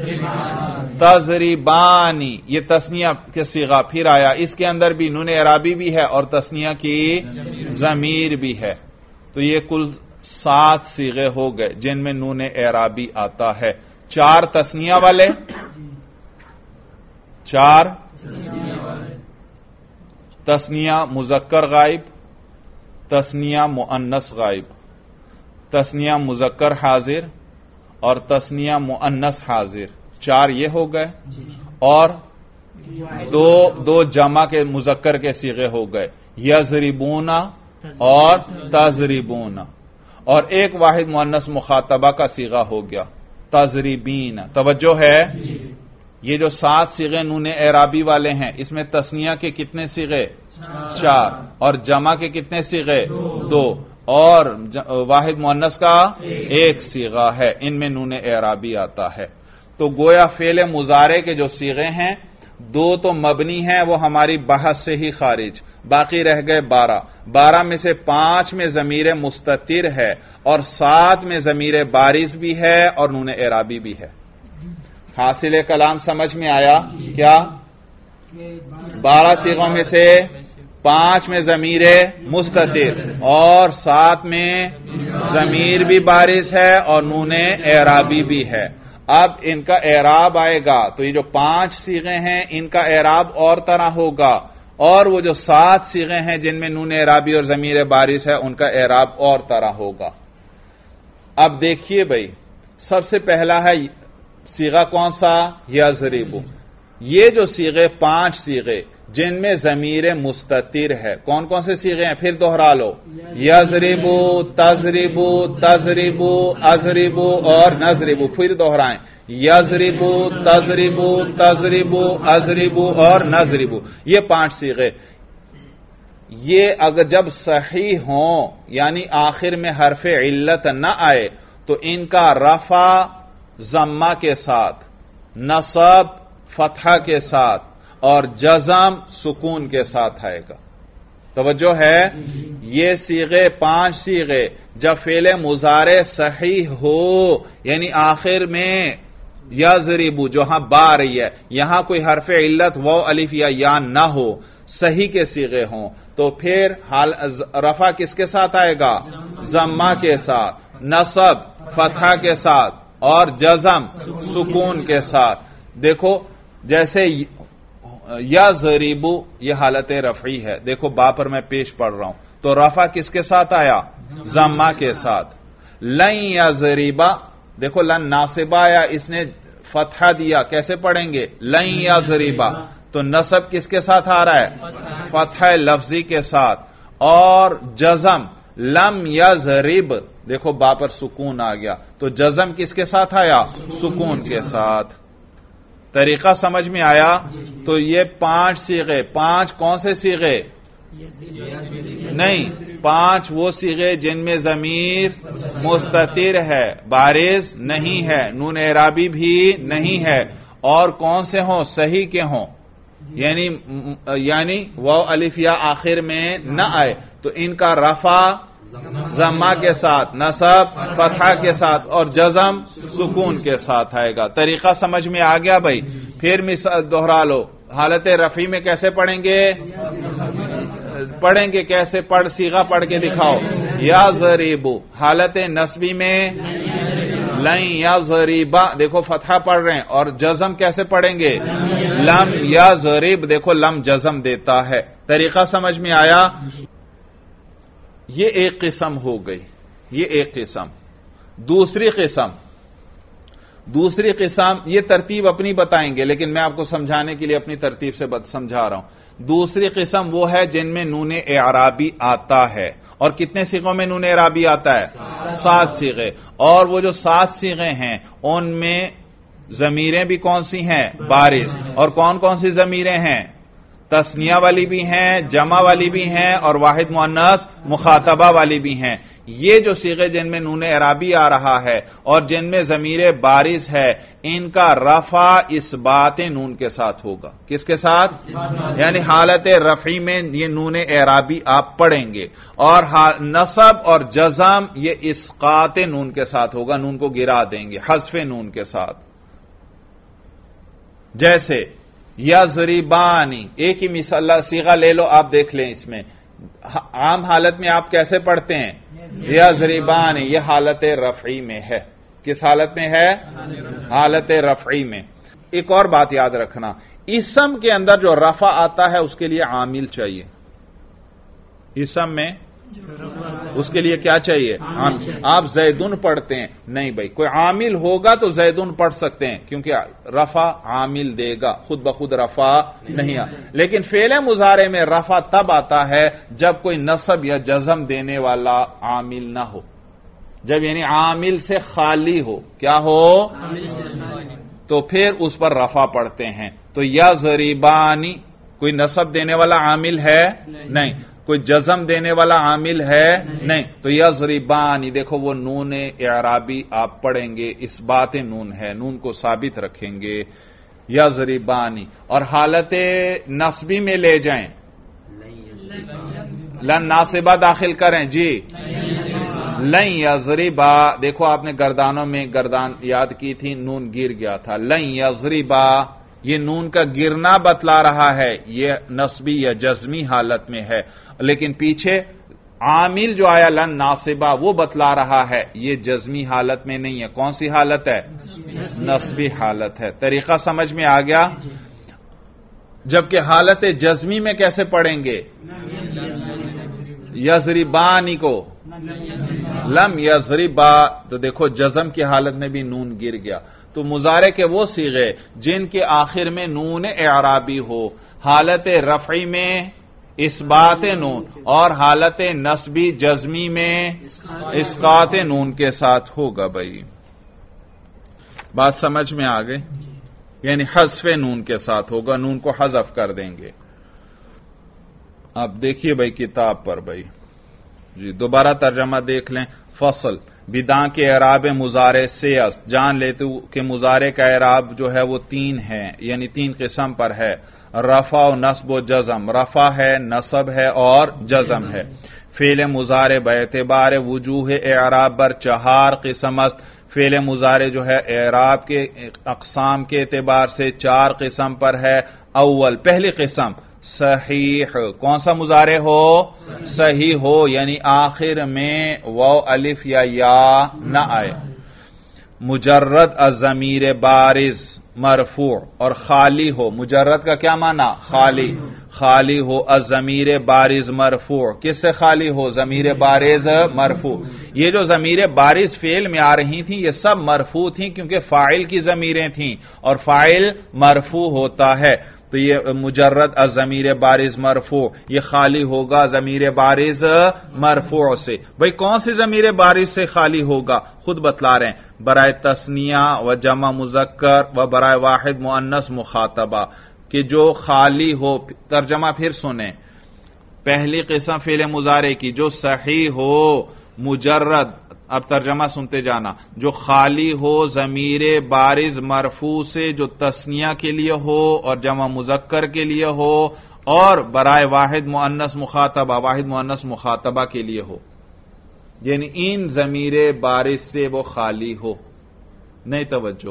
تضربانی، یہ تثنیہ کے صیغہ پھر آیا، اس کے اندر بھی نون اعرابی بھی ہے اور تثنیہ کی ضمیر بھی ہے. تو یہ کل سات صیغے ہو گئے جن میں نون اعرابی آتا ہے. چار تثنیہ والے، چار تثنیہ مذکر غائب، تثنیہ مؤنث غائب، تثنیہ مذکر حاضر اور تثنیہ مؤنث حاضر. چار یہ ہو گئے اور دو دو جمع کے مذکر کے صیغے ہو گئے، یضربون اور تضربون، اور ایک واحد مؤنث مخاطبہ کا صیغہ ہو گیا تضربین. توجہ ہے، یہ جو سات صیغے نون اعرابی والے ہیں اس میں تثنیہ کے کتنے صیغے؟ چار، اور جمع کے کتنے صیغے؟ دو، اور واحد مؤنث کا ایک صیغہ ہے. ان میں نون اعرابی آتا ہے. تو گویا فعل مضارع کے جو صیغے ہیں دو تو مبنی ہیں، وہ ہماری بحث سے ہی خارج، باقی رہ گئے بارہ. بارہ میں سے پانچ میں ضمیر مستتر ہے اور سات میں ضمیر بارز بھی ہے اور نون اعرابی بھی ہے. حاصل کلام سمجھ میں آیا کیا؟ بارہ صیغوں میں سے پانچ میں ضمیر مستتر اور سات میں ضمیر بھی بارز ہے اور نون اعرابی بھی ہے. اب ان کا اعراب آئے گا تو یہ جو پانچ صیغے ہیں ان کا اعراب اور طرح ہوگا، اور وہ جو سات صیغے ہیں جن میں نون اعرابی اور ضمیر بارز ہے ان کا اعراب اور طرح ہوگا. اب دیکھیے بھائی، سب سے پہلا ہے صیغہ کون سا؟ یضربو. یہ جو صیغے پانچ صیغے جن میں ضمیر مستتر ہے، کون کون سے صیغے ہیں؟ پھر دوہرا لو، یضربو، تضربو، تضربو، اضربو اور نضربو. پھر دوہرائیں، یضربو، تضربو، تضربو، اضربو اور نضربو. یہ پانچ صیغے، یہ اگر جب صحیح ہوں یعنی آخر میں حرف علت نہ آئے تو ان کا رفع ضمہ کے ساتھ، نصب فتحہ کے ساتھ اور جزم سکون کے ساتھ آئے گا. توجہ ہے، یہ صیغے پانچ صیغے جب فعل مضارع صحیح ہو یعنی آخر میں یضربو جو ہاں با رہی ہے یہاں کوئی حرف علت واو الف یا یا نہ ہو، صحیح کے صیغے ہوں تو پھر حال رفع کس کے ساتھ آئے گا؟ ضمہ کے ساتھ، نصب فتحہ کے ساتھ اور جزم سکون کے ساتھ. دیکھو جیسے یضربو یہ حالت رفعی ہے، دیکھو با پر میں پیش پڑھ رہا ہوں تو رفع کس کے ساتھ آیا؟ ضمہ کے ساتھ. لن یضربا، دیکھو لن ناصبہ آیا، اس نے فتحہ دیا، کیسے پڑھیں گے؟ لن یضربا. تو نصب کس کے ساتھ آ رہا ہے؟ فتحہ لفظی کے ساتھ. اور جزم لم یضرب، دیکھو با پر سکون آ گیا تو جزم کس کے ساتھ آیا؟ سکون کے ساتھ. طریقہ سمجھ میں آیا؟ تو یہ پانچ صیغے، پانچ کون سے صیغے؟ نہیں، پانچ وہ صیغے جن میں ضمیر مستتر ہے، بارز نہیں ہے، نون اعرابی بھی نہیں ہے، اور کون سے ہوں؟ صحیح کے ہوں، یعنی یعنی واو الف یا آخر میں نہ آئے تو ان کا رفع ضمہ کے ساتھ، نصب فتحہ کے ساتھ اور جزم سکون کے ساتھ آئے گا. طریقہ سمجھ میں آ گیا بھائی؟ پھر مثال دوہرا لو، حالت رفعی میں کیسے پڑھیں گے؟ پڑھیں گے کیسے؟ پڑھ صیغہ پڑھ کے دکھاؤ. یضربو. حالت نصبی میں لن یضربا دیکھو فتحہ پڑھ رہے ہیں، اور جزم کیسے پڑھیں گے؟ لم یضرب، دیکھو لم جزم دیتا ہے۔ طریقہ سمجھ میں آیا؟ یہ ایک قسم ہو گئی، یہ ایک قسم۔ دوسری قسم دوسری قسم یہ ترتیب اپنی بتائیں گے، لیکن میں آپ کو سمجھانے کے لیے اپنی ترتیب سے سمجھا رہا ہوں۔ دوسری قسم وہ ہے جن میں نون اعرابی آتا ہے، اور کتنے صیغوں میں نون اعرابی آتا ہے؟ سات صیغے، اور وہ جو سات صیغے ہیں ان میں ضمیریں بھی کون سی ہیں؟ بارز۔ اور کون کون سی ضمیریں ہیں؟ تثنیہ والی بھی ہیں، جمع والی بھی ہیں، اور واحد مؤنث مخاطبہ والی بھی ہیں۔ یہ جو صیغے جن میں نون اعرابی آ رہا ہے اور جن میں ضمیر بارز ہے، ان کا رفع اس بات نون کے ساتھ ہوگا۔ کس کے ساتھ؟ یعنی حالت رفعی میں یہ نون اعرابی آپ پڑھیں گے، اور نصب اور جزم یہ اسقاط نون کے ساتھ ہوگا، نون کو گرا دیں گے حذف نون کے ساتھ۔ جیسے یضربانی، ایک ہی مثال صیغہ لے لو، آپ دیکھ لیں اس میں عام حالت میں آپ کیسے پڑھتے ہیں؟ یضربانی، یہ حالت رفعی میں ہے۔ کس حالت میں ہے؟ حالت رفعی میں۔ ایک اور بات یاد رکھنا، اسم کے اندر جو رفع آتا ہے اس کے لیے عامل چاہیے۔ اسم میں اس کے لیے کیا چاہیے؟ عامل۔ آپ زیدن پڑھتے ہیں، نہیں بھائی، کوئی عامل ہوگا تو زیدن پڑھ سکتے ہیں، کیونکہ رفع عامل دے گا، خود بخود رفع نہیں آ۔ لیکن فعل مضارع میں رفع تب آتا ہے جب کوئی نصب یا جزم دینے والا عامل نہ ہو، جب یعنی عامل سے خالی ہو۔ کیا ہو؟ تو پھر اس پر رفع پڑھتے ہیں۔ تو یضربانی، کوئی نصب دینے والا عامل ہے؟ نہیں۔ کوئی جزم دینے والا عامل ہے؟ نہیں۔ تو یضربانی، دیکھو وہ نون اعرابی آپ پڑھیں گے، اس بات نون ہے، نون کو ثابت رکھیں گے، یضربانی۔ اور حالت نصبی میں لے جائیں، لن ناصبہ داخل کریں، جی لن یضربا، دیکھو آپ نے گردانوں میں گردان یاد کی تھی، نون گر گیا تھا، لن یضربا، یہ نون کا گرنا بتلا رہا ہے، یہ نصبی یا جزمی حالت میں ہے، لیکن پیچھے عامل جو آیا لن ناصبہ وہ بتلا رہا ہے یہ جزمی حالت میں نہیں ہے۔ کون سی حالت ہے؟ نصبی حالت ہے۔ طریقہ سمجھ میں آ گیا؟ جبکہ حالت جزمی میں کیسے پڑھیں گے؟ یضربانی کو لم یضربا، تو دیکھو جزم کی حالت میں بھی نون گر گیا۔ تو مضارع کے وہ صیغے جن کے آخر میں نون اعرابی ہو، حالت رفعی میں اثبات نون، اور حالت نصبی جزمی میں اسقاط نون کے ساتھ ہوگا۔ بھائی بات سمجھ میں آ گئی؟ یعنی حذف نون کے ساتھ ہوگا، نون کو حذف کر دیں گے۔ اب دیکھیے بھائی کتاب پر، بھائی جی دوبارہ ترجمہ دیکھ لیں۔ فصل بداں کے اعراب مضارع سے جان لیتے کہ مضارع کا اعراب جو ہے وہ تین ہے، یعنی تین قسم پر ہے، رفع و نصب و جزم۔ رفع ہے، نصب ہے، اور جزم ہے۔ فعل مضارع باعتبار وجوہ اعراب بر چہار قسم است۔ فعل مضارع جو ہے اعراب کے اقسام کے اعتبار سے چار قسم پر ہے۔ اول، پہلی قسم صحیح، کون سا مضارع ہو؟ صحیح ہو، یعنی آخر میں واو الف یا یا نہ آئے۔ مجرد الضمیر بارز مرفوع، اور خالی ہو، مجرد کا کیا معنی؟ خالی، خالی ہو الضمیر بارز مرفوع۔ کس سے خالی ہو؟ ضمیر بارز مرفوع۔ یہ جو ضمیر بارز فعل میں آ رہی تھیں یہ سب مرفوع تھیں کیونکہ فاعل کی ضمیریں تھیں، اور فاعل مرفوع ہوتا ہے، تو یہ مجرد الضمیر بارز مرفوع، یہ خالی ہوگا ضمیر بارز مرفوع سے۔ بھئی کون سی ضمیر بارز سے خالی ہوگا؟ خود بتلا رہے ہیں، برائے تثنیہ و جمع مذکر و برائے واحد مؤنث مخاطبہ، کہ جو خالی ہو۔ ترجمہ پھر سنیں، پہلی قسم فعل مضارع کی جو صحیح ہو مجرد، اب ترجمہ سنتے جانا، جو خالی ہو ضمیر بارز مرفوع سے، جو تثنیہ کے لیے ہو اور جمع مذکر کے لیے ہو، اور برائے واحد مؤنث مخاطبہ، واحد مؤنث مخاطبہ کے لیے ہو، یعنی ان ضمیر بارز سے وہ خالی ہو۔ نہیں توجہ؟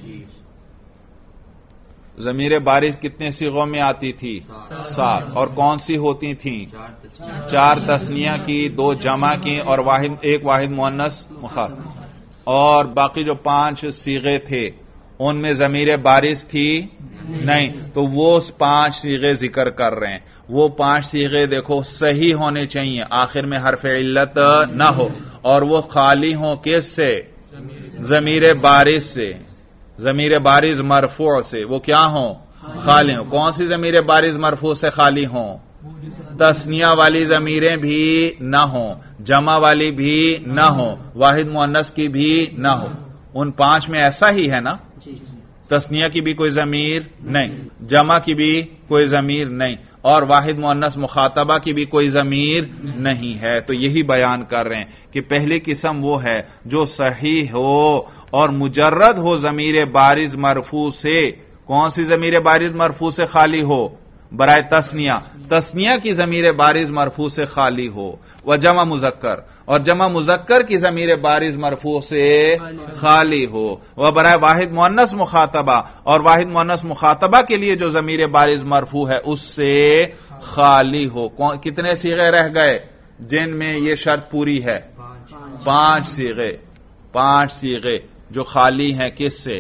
ضمیر بارز کتنے صیغوں میں آتی تھی؟ سات۔ اور کون سی ہوتی تھیں؟ چار تثنیہ کی، دو جمع کی، اور واحد ایک واحد مؤنث مخاطب۔ اور باقی جو پانچ صیغے تھے ان میں ضمیر بارز تھی نہیں، تو وہ پانچ صیغے ذکر کر رہے ہیں. وہ پانچ صیغے دیکھو صحیح ہونے چاہیے، آخر میں حرف علت نہ ہو، اور وہ خالی ہوں کس سے؟ ضمیر بارز سے. ضمیر بارز مرفوع سے وہ کیا ہوں؟ خالی ہوں. کون سی ضمیر بارز مرفوع سے خالی ہوں؟ تثنیہ والی ضمیریں بھی نہ ہوں، جمع والی بھی نہ ہوں، واحد مؤنث کی بھی نہ ہو. ان پانچ میں ایسا ہی ہے نا؟ تثنیہ کی بھی کوئی ضمیر نہیں، جمع کی بھی کوئی ضمیر نہیں، اور واحد مؤنث مخاطبہ کی بھی کوئی ضمیر نہیں ہے. تو یہی بیان کر رہے ہیں کہ پہلی قسم وہ ہے جو صحیح ہو اور مجرد ہو ضمیر بارز مرفوع سے. کون سی ضمیر بارز مرفوع سے خالی ہو؟ برائے تثنیہ، تثنیہ کی ضمیر بارز مرفوع سے خالی ہو. و جمع مذکر، اور جمع مذکر کی ضمیر بارز مرفوع سے خالی ہو. وہ برائے واحد مؤنث مخاطبہ، اور واحد مؤنث مخاطبہ کے لیے جو ضمیر بارز مرفوع ہے اس سے خالی ہو. کتنے صیغے رہ گئے جن میں یہ شرط پوری ہے؟ پانچ صیغے. پانچ صیغے جو خالی ہیں کس سے؟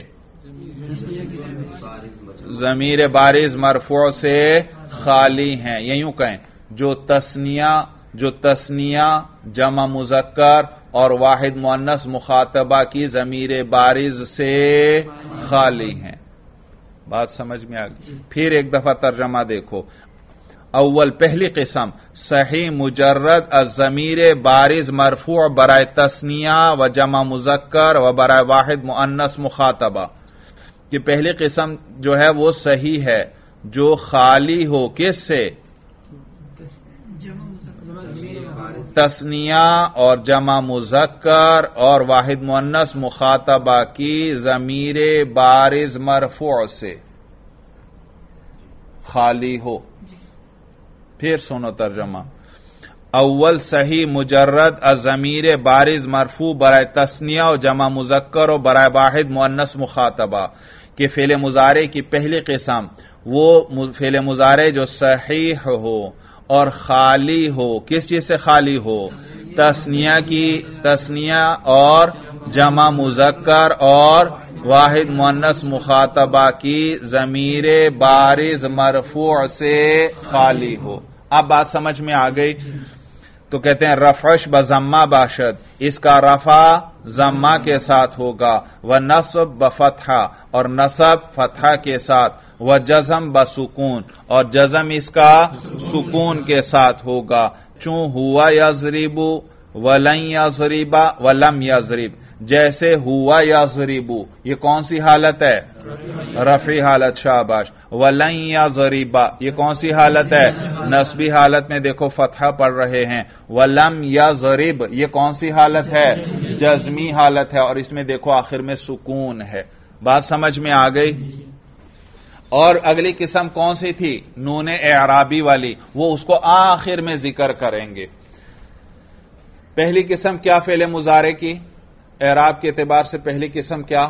ضمیر بارز مرفوع سے خالی ہیں. یہ یوں کہیں جو تثنیہ جو تثنیہ جمع مذکر اور واحد مؤنث مخاطبہ کی ضمیر بارز سے خالی ہیں. بات سمجھ میں آ گئی؟ پھر ایک دفعہ ترجمہ دیکھو. اول پہلی قسم صحیح مجرد الضمیر بارز مرفوع برائے تثنیہ و جمع مذکر و برائے واحد مؤنث مخاطبہ. کہ پہلی قسم جو ہے وہ صحیح ہے جو خالی ہو کس سے؟ تثنیہ اور جمع مذکر اور واحد مؤنث مخاطبہ کی ضمیر بارز مرفوع سے خالی ہو. پھر سنو ترجمہ. اول صحیح مجرد الضمیر بارز مرفوع برائے تثنیہ اور جمع مذکر اور برائے واحد مؤنث مخاطبہ. کہ فعل مضارع کی پہلی قسم وہ فعل مضارع جو صحیح ہو اور خالی ہو. کس چیز سے خالی ہو؟ تثنیہ کی تثنیہ اور جمع مذکر اور واحد مؤنث مخاطبہ کی ضمیر بارز مرفوع سے خالی ہو. اب بات سمجھ میں آ گئی؟ تو کہتے ہیں رفعش بضمہ باشد، اس کا رفع ضمہ کے ساتھ ہوگا، و نصب بفتحہ اور نصب فتحہ کے ساتھ، و جزم بسکون اور جزم اس کا سکون کے ساتھ ہوگا. چون ہوا یضرب ولن یضرب ولم یضرب، جیسے ہوا یضرب یہ کون سی حالت ہے؟ رفعی حالت. شاباش. ولن یضرب یہ کون سی حالت ہے؟ نصبی حالت میں دیکھو فتحہ پڑھ رہے ہیں. ولم یضرب یہ کون سی حالت ہے؟ جزمی حالت ہے، اور اس میں دیکھو آخر میں سکون ہے. بات سمجھ میں آ گئی؟ اور اگلی قسم کون سی تھی؟ نون اعرابی والی، وہ اس کو آخر میں ذکر کریں گے. پہلی قسم کیا فعل مضارع کی؟ اعراب کے اعتبار سے پہلی قسم کیا؟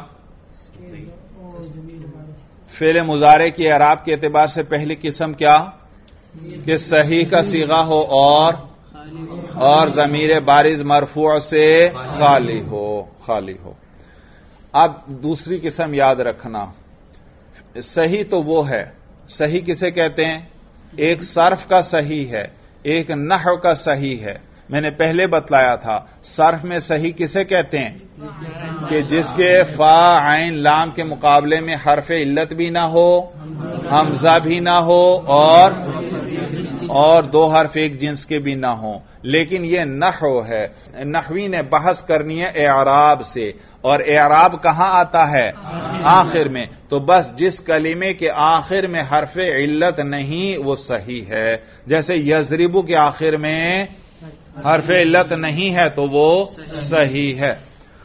فعل مضارع کی اعراب کے اعتبار سے پہلی قسم کیا؟ کہ صحیح کا صیغہ ہو اور اور ضمیر بارز مرفوع سے خالی ہو خالی ہو. اب دوسری قسم یاد رکھنا. صحیح تو وہ ہے، صحیح کسے کہتے ہیں؟ ایک صرف کا صحیح ہے، ایک نحو کا صحیح ہے. میں نے پہلے بتلایا تھا صرف میں صحیح کسے کہتے ہیں؟ کہ جس کے فا عین لام کے مقابلے میں حرف علت بھی نہ ہو، حمزہ بھی نہ ہو، اور اور دو حرف ایک جنس کے بھی نہ ہوں. لیکن یہ نحو ہے. نحوی نے بحث کرنی ہے اعراب سے، اور اعراب کہاں آتا ہے؟ آخر میں. تو بس جس کلمے کے آخر میں حرف علت نہیں وہ صحیح ہے. جیسے یضربو کے آخر میں حرف علت نہیں ہے تو وہ صحیح ہے.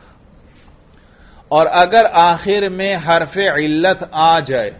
اور اگر آخر میں حرف علت آ جائے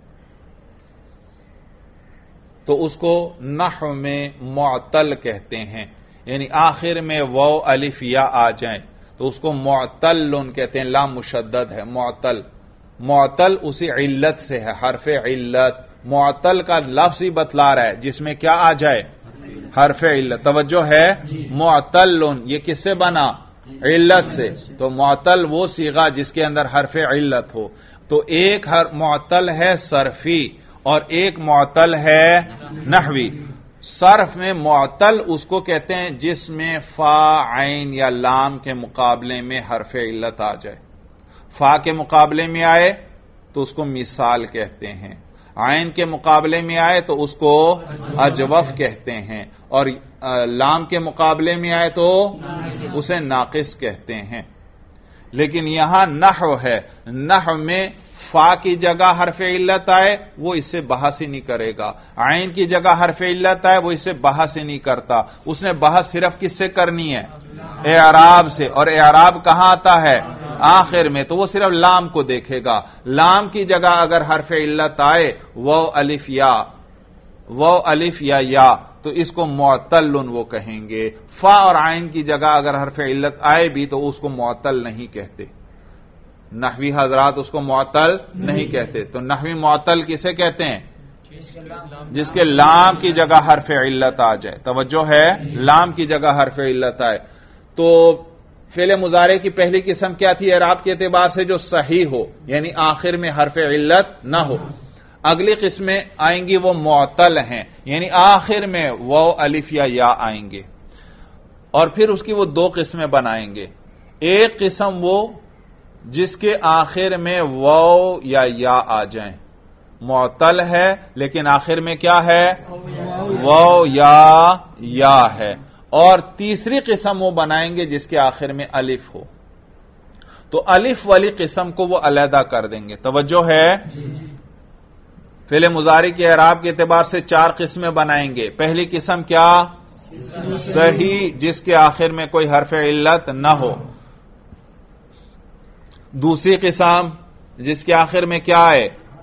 تو اس کو نحو میں معطل کہتے ہیں. یعنی آخر میں واو الف یا آ جائیں تو اس کو معطل کہتے ہیں. لام مشدد ہے. معطل معطل اسی علت سے ہے، حرف علت. معطل کا لفظ ہی بتلا رہا ہے جس میں کیا آ جائے؟ حرف علت. توجہ ہے؟ معطل یہ کس سے بنا؟ علت سے، تو معطل وہ صیغہ جس کے اندر حرف علت ہو. تو ایک معطل ہے صرفی اور ایک معطل ہے نحوی. صرف میں معطل اس کو کہتے ہیں جس میں فا، عین یا لام کے مقابلے میں حرف علت آ جائے. فا کے مقابلے میں آئے تو اس کو مثال کہتے ہیں، عین کے مقابلے میں آئے تو اس کو اجوف کہتے ہیں، اور لام کے مقابلے میں آئے تو اسے ناقص کہتے ہیں. لیکن یہاں نحو ہے، نحو میں فا کی جگہ حرف علت آئے وہ اس سے بحث ہی نہیں کرے گا، عین کی جگہ حرف علت آئے وہ اس سے بحث ہی نہیں کرتا. اس نے بحث صرف کس سے کرنی ہے؟ اعراب سے. اور اعراب کہاں آتا ہے؟ آخر میں. تو وہ صرف لام کو دیکھے گا. لام کی جگہ اگر حرف علت آئے وہ الف یا وہ الف یا یا تو اس کو معطل وہ کہیں گے. فا اور عین کی جگہ اگر حرف علت آئے بھی تو اس کو معطل نہیں کہتے. نحوی حضرات اس کو معطل نہیں کہتے. تو نحوی معطل کسے کہتے ہیں؟ جس کے لام کی جگہ حرف علت آ جائے. توجہ ہے، لام کی جگہ حرف علت آئے. تو فعل مضارع کی پہلی قسم کیا تھی اعراب کے اعتبار سے؟ جو صحیح ہو، یعنی آخر میں حرف علت نہ ہو. اگلی قسمیں آئیں گی وہ معطل ہیں، یعنی آخر میں واو، الف یا یا آئیں گے. اور پھر اس کی وہ دو قسمیں بنائیں گے. ایک قسم وہ جس کے آخر میں واو یا یا آ جائیں، معطل ہے لیکن آخر میں کیا ہے؟ واو یا یا ہے. اور تیسری قسم وہ بنائیں گے جس کے آخر میں الف ہو. تو الف والی قسم کو وہ علیحدہ کر دیں گے. توجہ ہے، فعل مضارع کے اعراب کے اعتبار سے چار قسمیں بنائیں گے. پہلی قسم کیا؟ صحیح، جس کے آخر میں کوئی حرف علت نہ ہو. دوسری قسم جس کے آخر میں کیا ہے؟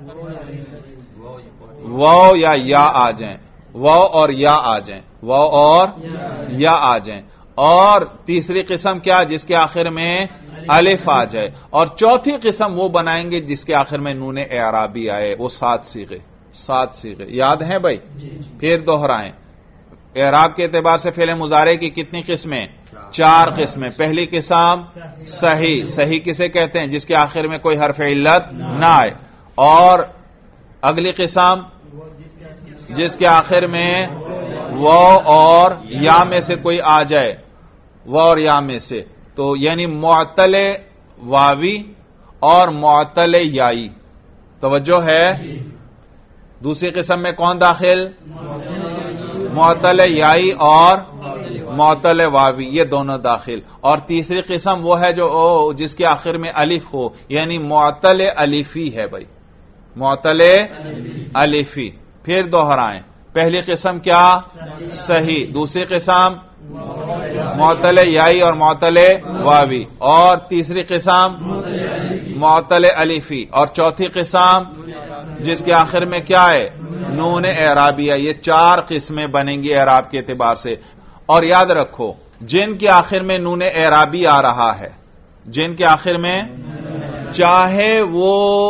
واو یا یا آ جائیں، واو اور یا آ جائیں، واو اور یا آ جائیں. اور تیسری قسم کیا؟ جس کے آخر میں الف آ جائے. اور چوتھی قسم وہ بنائیں گے جس کے آخر میں نون اعرابی آئے. وہ سات صیغے، سات صیغے یاد ہیں بھائی؟ پھر دوہرائیں. اعراب کے اعتبار سے فعل مضارع کی کتنی قسمیں؟ چار قسمیں. پہلی قسم صحیح، صحیح کسے کہتے ہیں؟ جس کے آخر میں کوئی حرف علت نہ آئے. اور اگلی قسم جس کے آخر میں واو اور یا میں سے کوئی آ جائے، واو اور یا میں سے، تو یعنی معطل واوی اور معطل یائی. توجہ ہے، دوسری قسم میں کون داخل؟ معطل یائی اور معطل واوی، یہ دونوں داخل. اور تیسری قسم وہ ہے جو جس کے آخر میں الف ہو، یعنی معطل الفی ہے بھائی، معطل الفی. پھر دوہرائیں. پہلی قسم کیا؟ صحیح. دوسری قسم معطل یائی اور معطل واوی. اور تیسری قسم معطل الفی. اور چوتھی قسم جس کے آخر میں کیا ہے؟ نون اعرابیہ. یہ چار قسمیں بنیں گی اعراب کے اعتبار سے. اور یاد رکھو، جن کے آخر میں نون اعرابی آ رہا ہے، جن کے آخر میں، چاہے وہ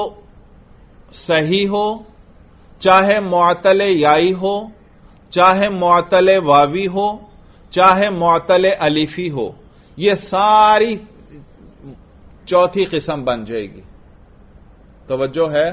صحیح ہو، چاہے معطل یائی ہو، چاہے معطل واوی ہو، چاہے معطل الفی ہو، یہ ساری چوتھی قسم بن جائے گی. توجہ ہے،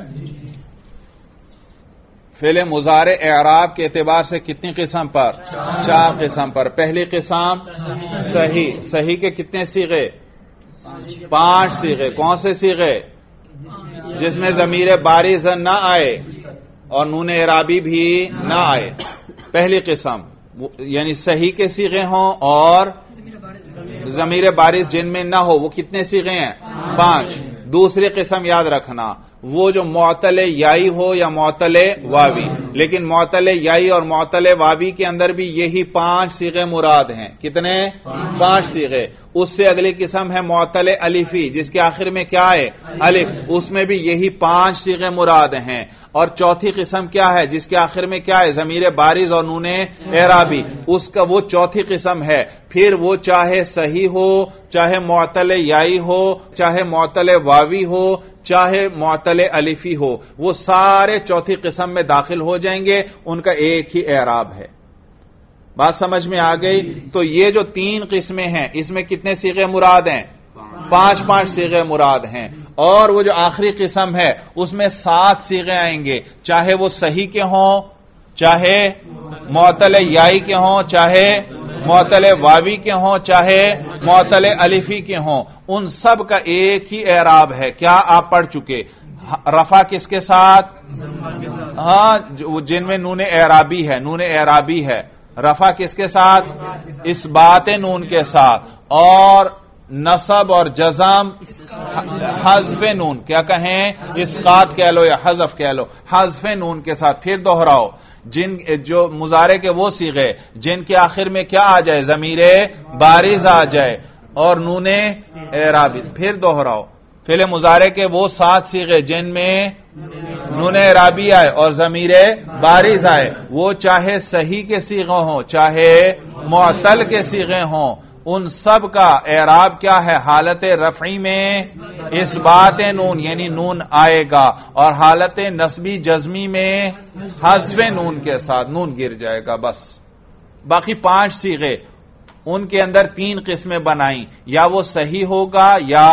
فعل مضارع اعراب کے اعتبار سے کتنی قسم پر؟ چار قسم پر. پہلی قسم صحیح. صحیح کے کتنے صیغے؟ پانچ صیغے. کون سے صیغے؟ جس میں ضمیر بارز نہ آئے اور نون اعرابی بھی نہ آئے. پہلی قسم یعنی صحیح کے صیغے ہوں اور ضمیر بارز جن میں نہ ہو، وہ کتنے صیغے ہیں؟ پانچ. دوسری قسم یاد رکھنا، وہ جو معطل یائی ہو یا معطل واوی، لیکن معطل یائی اور معطل واوی کے اندر بھی یہی پانچ صیغے مراد ہیں. کتنے؟ پانچ صیغے. اس سے اگلی قسم ہے معطل الفی، جس کے آخر میں کیا ہے؟ الف. اس میں بھی یہی پانچ صیغے مراد ہیں. اور چوتھی قسم کیا ہے؟ جس کے آخر میں کیا ہے؟ ضمیر بارز اور نون اعرابی. اس کا وہ چوتھی قسم ہے. پھر وہ چاہے صحیح ہو، چاہے معطل یائی ہو، چاہے معطل واوی ہو، چاہے معطل الفی ہو، وہ سارے چوتھی قسم میں داخل ہو جائیں گے. ان کا ایک ہی اعراب ہے. بات سمجھ میں آ گئی؟ تو یہ جو تین قسمیں ہیں اس میں کتنے صیغے مراد ہیں؟ پانچ پانچ صیغے مراد ہیں. اور وہ جو آخری قسم ہے اس میں سات صیغے آئیں گے، چاہے وہ صحیح کے ہوں، چاہے معطل یائی کے ہوں، چاہے معطل واوی کے ہوں، چاہے معطل الفی کے ہوں. ان سب کا ایک ہی اعراب ہے. کیا آپ پڑھ چکے؟ رفع کس کے ساتھ؟ ہاں، جن میں نون اعرابی ہے، نون اعرابی ہے. رفع کس کے ساتھ؟ اس بات نون کے ساتھ. اور نصب اور جزم حذف نون، کیا کہیں؟ اسقاط کہہ لو یا حذف کہہ لو، حذف نون کے ساتھ. پھر دوہراؤ، جن جو مضارع کے وہ صیغے جن کے آخر میں کیا آ جائے؟ ضمیر بارز آ جائے اور نون اعرابی. پھر دوہراؤ، فعل مضارع کے وہ سات صیغے جن میں نون اعرابی آئے اور ضمیر بارز آئے، وہ چاہے صحیح کے صیغے ہوں چاہے معطل کے صیغے ہوں، ان سب کا اعراب کیا ہے؟ حالت رفعی میں اس بات نون یعنی نون آئے گا، اور حالت نصبی جزمی میں حذف نون کے ساتھ نون گر جائے گا. بس باقی پانچ صیغے ان کے اندر تین قسمیں بنائیں، یا وہ صحیح ہوگا، یا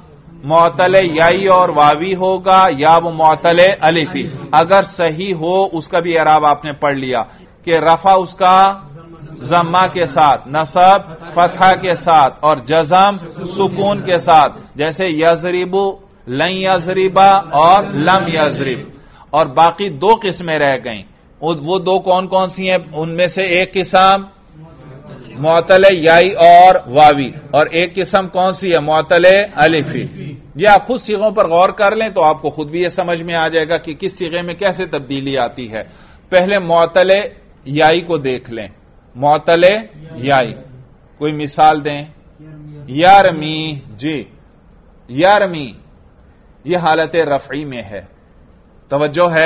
معطل یائی اور واوی ہوگا، یا وہ معطل الفی. اگر صحیح ہو اس کا بھی اعراب آپ نے پڑھ لیا کہ رفع اس کا ضمہ کے ساتھ، نصب فتحہ کے ساتھ، اور جزم سکون کے ساتھ، جیسے یضرب، لن یضربا اور لم یضرب. اور باقی دو قسمیں رہ گئیں. وہ دو کون کون سی ہیں؟ ان میں سے ایک قسم معطل یائی اور واوی، اور ایک قسم کون سی ہے؟ معطل الفی. یہ آپ خود صیغوں پر غور کر لیں تو آپ کو خود بھی یہ سمجھ میں آ جائے گا کہ کس صیغے میں کیسے تبدیلی آتی ہے. پہلے معطل یائی کو دیکھ لیں. معطل یائی کوئی مثال دیں؟ یارمی، جی یارمی، یہ حالت رفعی میں ہے. توجہ ہے؟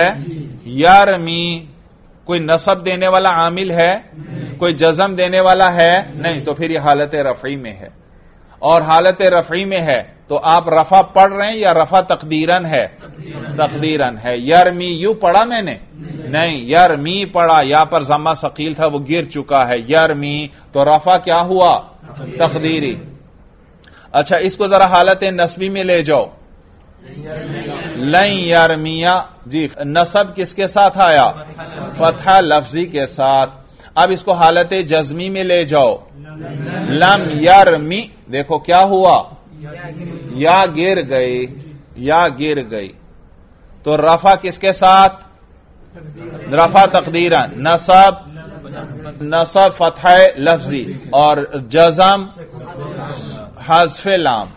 یارمی کوئی نصب دینے والا عامل ہے؟ کوئی جزم دینے والا ہے؟ نہیں. تو پھر یہ حالت رفعی میں ہے. اور حالت رفعی میں ہے تو آپ رفع پڑھ رہے ہیں یا رفع تقدیرن ہے؟ تقدیرن ہے. یارمی یوں پڑھا میں نے؟ نہیں، یارمی پڑھا، یا پر ضمہ ثقیل تھا وہ گر چکا ہے. یارمی تو رفع کیا ہوا؟ تقدیری. اچھا، اس کو ذرا حالت نصبی میں لے جاؤ. لن یارمیا، جی نصب کس کے ساتھ آیا؟ فتحہ لفظی کے ساتھ. اب اس کو حالت جزمی میں لے جاؤ. لم یارمی، دیکھو کیا ہوا؟ یا گر گئی، یا گر گئی. تو رفع کس کے ساتھ؟ رفع تقدیرن، نصب نصب فتحہ لفظی، اور جزم حذف لام.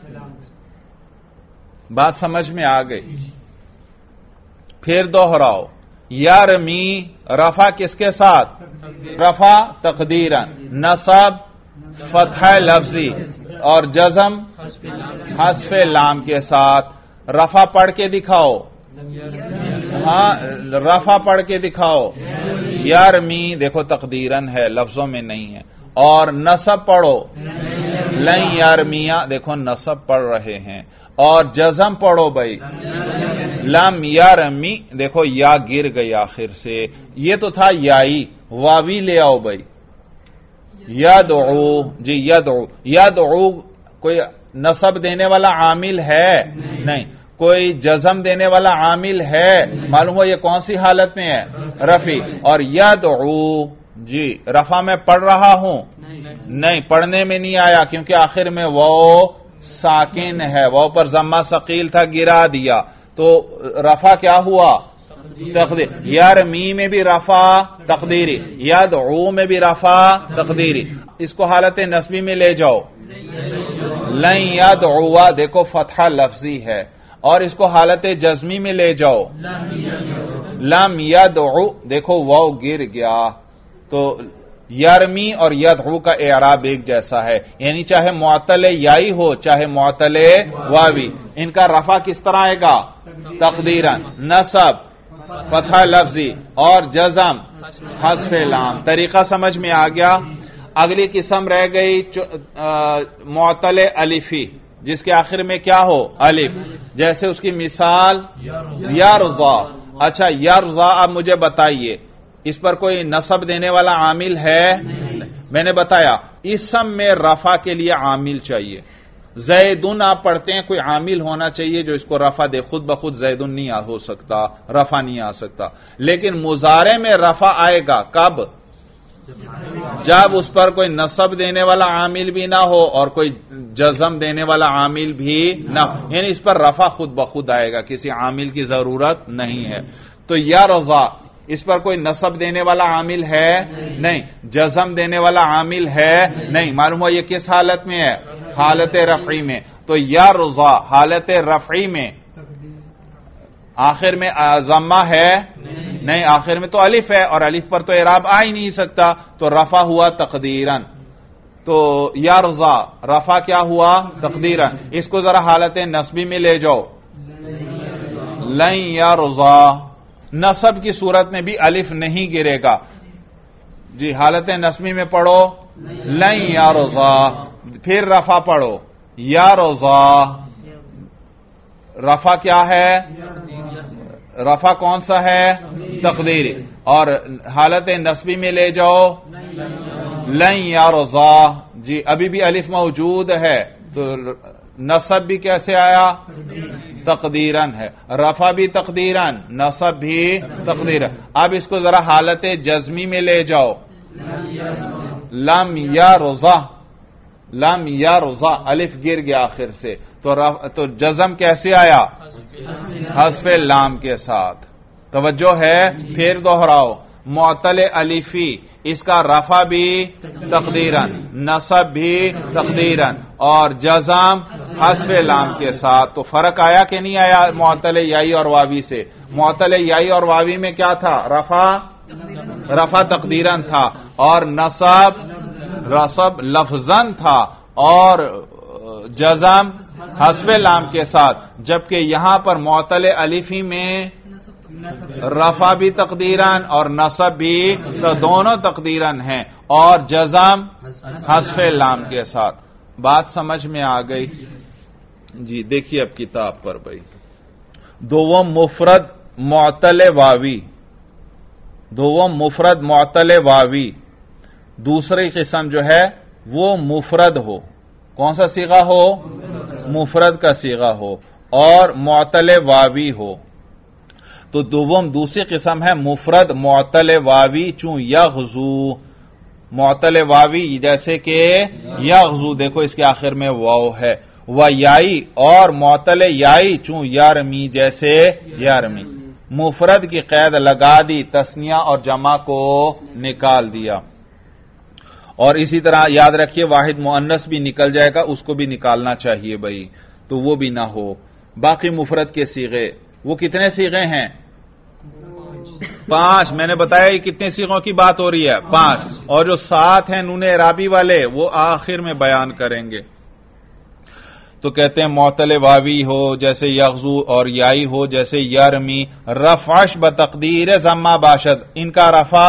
بات سمجھ میں آ گئی؟ پھر دوہراؤ. یارمی رفع کس کے ساتھ؟ رفع تقدیرن، نصب فتحہ لفظی، اور جزم حذف لام کے ساتھ. رفع پڑھ کے دکھاؤ. ہاں، رفع پڑھ کے دکھاؤ. یارمی دیکھو تقدیرن ہے، لفظوں میں نہیں ہے. اور نصب پڑھو. لن یارمیا، دیکھو نصب پڑھ رہے ہیں. اور جزم پڑھو بھائی. لم یارمی، دیکھو یا گر گئی آخر سے. یہ تو تھا یائی. واوی لے آؤ بھائی. یدعو، جی یدعو. یدعو کوئی نصب دینے والا عامل ہے؟ نہیں. کوئی جزم دینے والا عامل ہے؟ معلوم ہو یہ کون سی حالت میں ہے؟ رفع. اور یدعو، جی رفع میں پڑھ رہا ہوں؟ نہیں، پڑھنے میں نہیں آیا کیونکہ آخر میں وہ ساکن ہے. وہ پر ضمہ ثقیل تھا، گرا دیا. تو رفع کیا ہوا؟ تقدیر. یارمی میں بھی رفع تقدیری، یدعو میں بھی رفع تقدیری. اس کو حالت نصبی میں لے جاؤ. لن یدعو، دیکھو فتحہ لفظی ہے. اور اس کو حالت جزمی میں لے جاؤ. لم یدعو، دیکھو واو گر گیا. تو یارمی اور یدعو کا اعراب ایک جیسا ہے، یعنی چاہے معطل یائی ہو چاہے معطل واوی، ان کا رفع کس طرح آئے گا؟ تقدیرن، نصب فتحہ لفظی، اور جزم حذف لام. طریقہ سمجھ میں آ گیا؟ اگلی قسم رہ گئی معطل الفی، جس کے آخر میں کیا ہو؟ الف. جیسے اس کی مثال یرضا. اچھا یرضا، اب مجھے بتائیے اس پر کوئی نصب دینے والا عامل ہے؟ میں نے بتایا اسم میں رفع کے لیے عامل چاہیے. زیدن آپ پڑھتے ہیں، کوئی عامل ہونا چاہیے جو اس کو رفع دے. خود بخود زیدن نہیں ہو سکتا، رفع نہیں آ سکتا. لیکن مضارع میں رفع آئے گا کب؟ جب اس پر کوئی نصب دینے والا عامل بھی نہ ہو اور کوئی جزم دینے والا عامل بھی نہ ہو، یعنی اس پر رفع خود بخود آئے گا، کسی عامل کی ضرورت نہیں ہے. تو یا رضا اس پر کوئی نصب دینے والا عامل ہے؟ نہیں. جزم دینے والا عامل ہے؟ نہیں. معلوم ہوا یہ کس حالت میں ہے؟ حالت رفعی میں. تو یا رضا حالت رفعی میں آخر میں ضمہ ہے؟ نہیں. آخر میں تو الف ہے اور الف پر تو اعراب آ ہی نہیں سکتا، تو رفع ہوا تقدیرن. تو یا رضا رفع کیا ہوا؟ تقدیرن. اس کو ذرا حالت نصبی میں لے جاؤ. لن یا رضا نصب کی صورت میں بھی الف نہیں گرے گا. جی حالت نصبی میں پڑھو لن یا رضا، پھر رفع پڑھو یا رضا. رفع کیا ہے؟ رفع کون سا ہے؟ تقدیری. اور حالت نصبی میں لے جاؤ لن یا رضا. جی ابھی بھی الف موجود ہے تو نصب بھی کیسے آیا؟ تقدیرن ہے. رفع بھی تقدیرن، نصب بھی تقدیرن. اب اس کو ذرا حالت جزمی میں لے جاؤ. لم یا رضا، لم یا رضا الف گر گیا آخر سے، تو تو جزم کیسے آیا؟ حذف لام کے ساتھ. توجہ ہے؟ پھر دوہراؤ. معطل الفی اس کا رفع بھی تقدیرن، نصب بھی تقدیرن اور جزم حذف لام کے ساتھ. تو فرق آیا کہ نہیں آیا معطل یائی اور واوی سے؟ معطل یائی اور واوی میں کیا تھا؟ رفع رفع تقدیرن تھا اور نصب رصب لفظن تھا اور جزم حذف لام کے ساتھ. جبکہ یہاں پر معطل الفی میں رفع بھی تقدیرن اور نصب بھی، تو دونوں تقدیرن ہیں اور جزم حذف لام کے ساتھ. بات سمجھ میں آ گئی؟ جی دیکھیے اب کتاب پر بھائی. دوم مفرد معطل واوی، دوم مفرد معطل واوی. دوسری قسم جو ہے وہ مفرد ہو. کون سا صیغہ ہو؟ مفرد کا صیغہ ہو اور معطل واوی ہو. تو دوم دوسری قسم ہے مفرد معطل واوی. چون یغزو معطل واوی جیسے کہ یغزو، دیکھو اس کے آخر میں واو ہے. و یائی اور معطل یائی چون یارمی جیسے یارمی. مفرد کی قید لگا دی، تثنیہ اور جمع کو نکال دیا. اور اسی طرح یاد رکھیے واحد مؤنث بھی نکل جائے گا، اس کو بھی نکالنا چاہیے بھائی، تو وہ بھی نہ ہو. باقی مفرد کے صیغے وہ کتنے صیغے ہیں؟ پانچ. میں نے بتایا یہ کتنے صیغوں کی بات ہو رہی ہے؟ پانچ. اور جو سات ہیں نون اعرابی والے وہ آخر میں بیان کریں گے. تو کہتے ہیں معطل واوی ہو جیسے یغزو اور یائی ہو جیسے یرمی. رفعش بتقدیر ضمہ باشد، ان کا رفع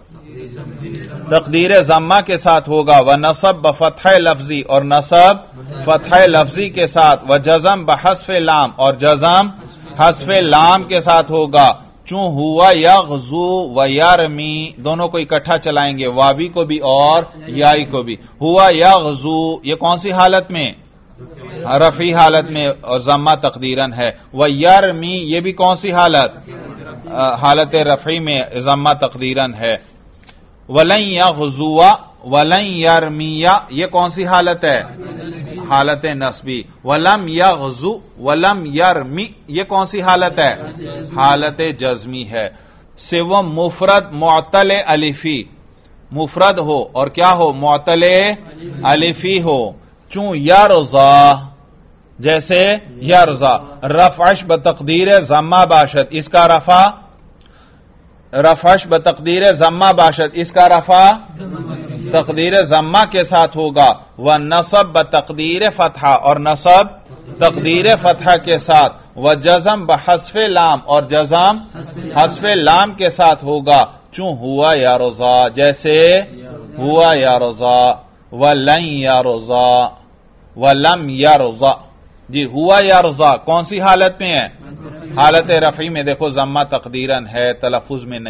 تقدیر ضمہ کے ساتھ ہوگا. و نصب بفتح لفظی اور نصب فتح لفظی کے ساتھ. و جزم بحذف لام اور جزم حذف لام کے ساتھ ہوگا. چون ہوا یغزو و یرمی دونوں کو اکٹھا چلائیں گے، واوی کو بھی اور یائی کو بھی. ہوا یغزو یہ کون سی حالت میں؟ رفعی حالت میں اور ضمہ تقدیرن ہے. و یرمی یہ بھی کون سی حالت؟ حالت رفعی میں ضمہ تقدیرن ہے. ولن یغزو ولن یرمی یہ کون سی حالت ہے؟ حالت نصبی. ولم یغزو ولم یرمی یہ کون سی حالت ہے؟ حالت جزمی ہے. سوم مفرد معطل الفی، مفرد ہو اور کیا ہو؟ معطل الفی ہو. چون یرضا جیسے یرضا. رفعش بتقدیر ضمہ باشد، اس کا رفع رفعش بتقدیر ضمہ باشد، اس کا رفع تقدیر ضمہ کے ساتھ ہوگا. و نصب بتقدیر فتحہ اور نصب تقدیر فتحہ کے ساتھ. و جزم بحذف لام اور جزم حذف لام کے ساتھ ہوگا. چون ہوا یا رضا جیسے ہوا یا رضا. و لن یا رضا و لم یا رضا. جی ہوا یا رضا کون سی حالت میں ہے؟ حالت رفعی میں. دیکھو ضمہ تقدیرن ہے، تلفظ میں نہیں ہے.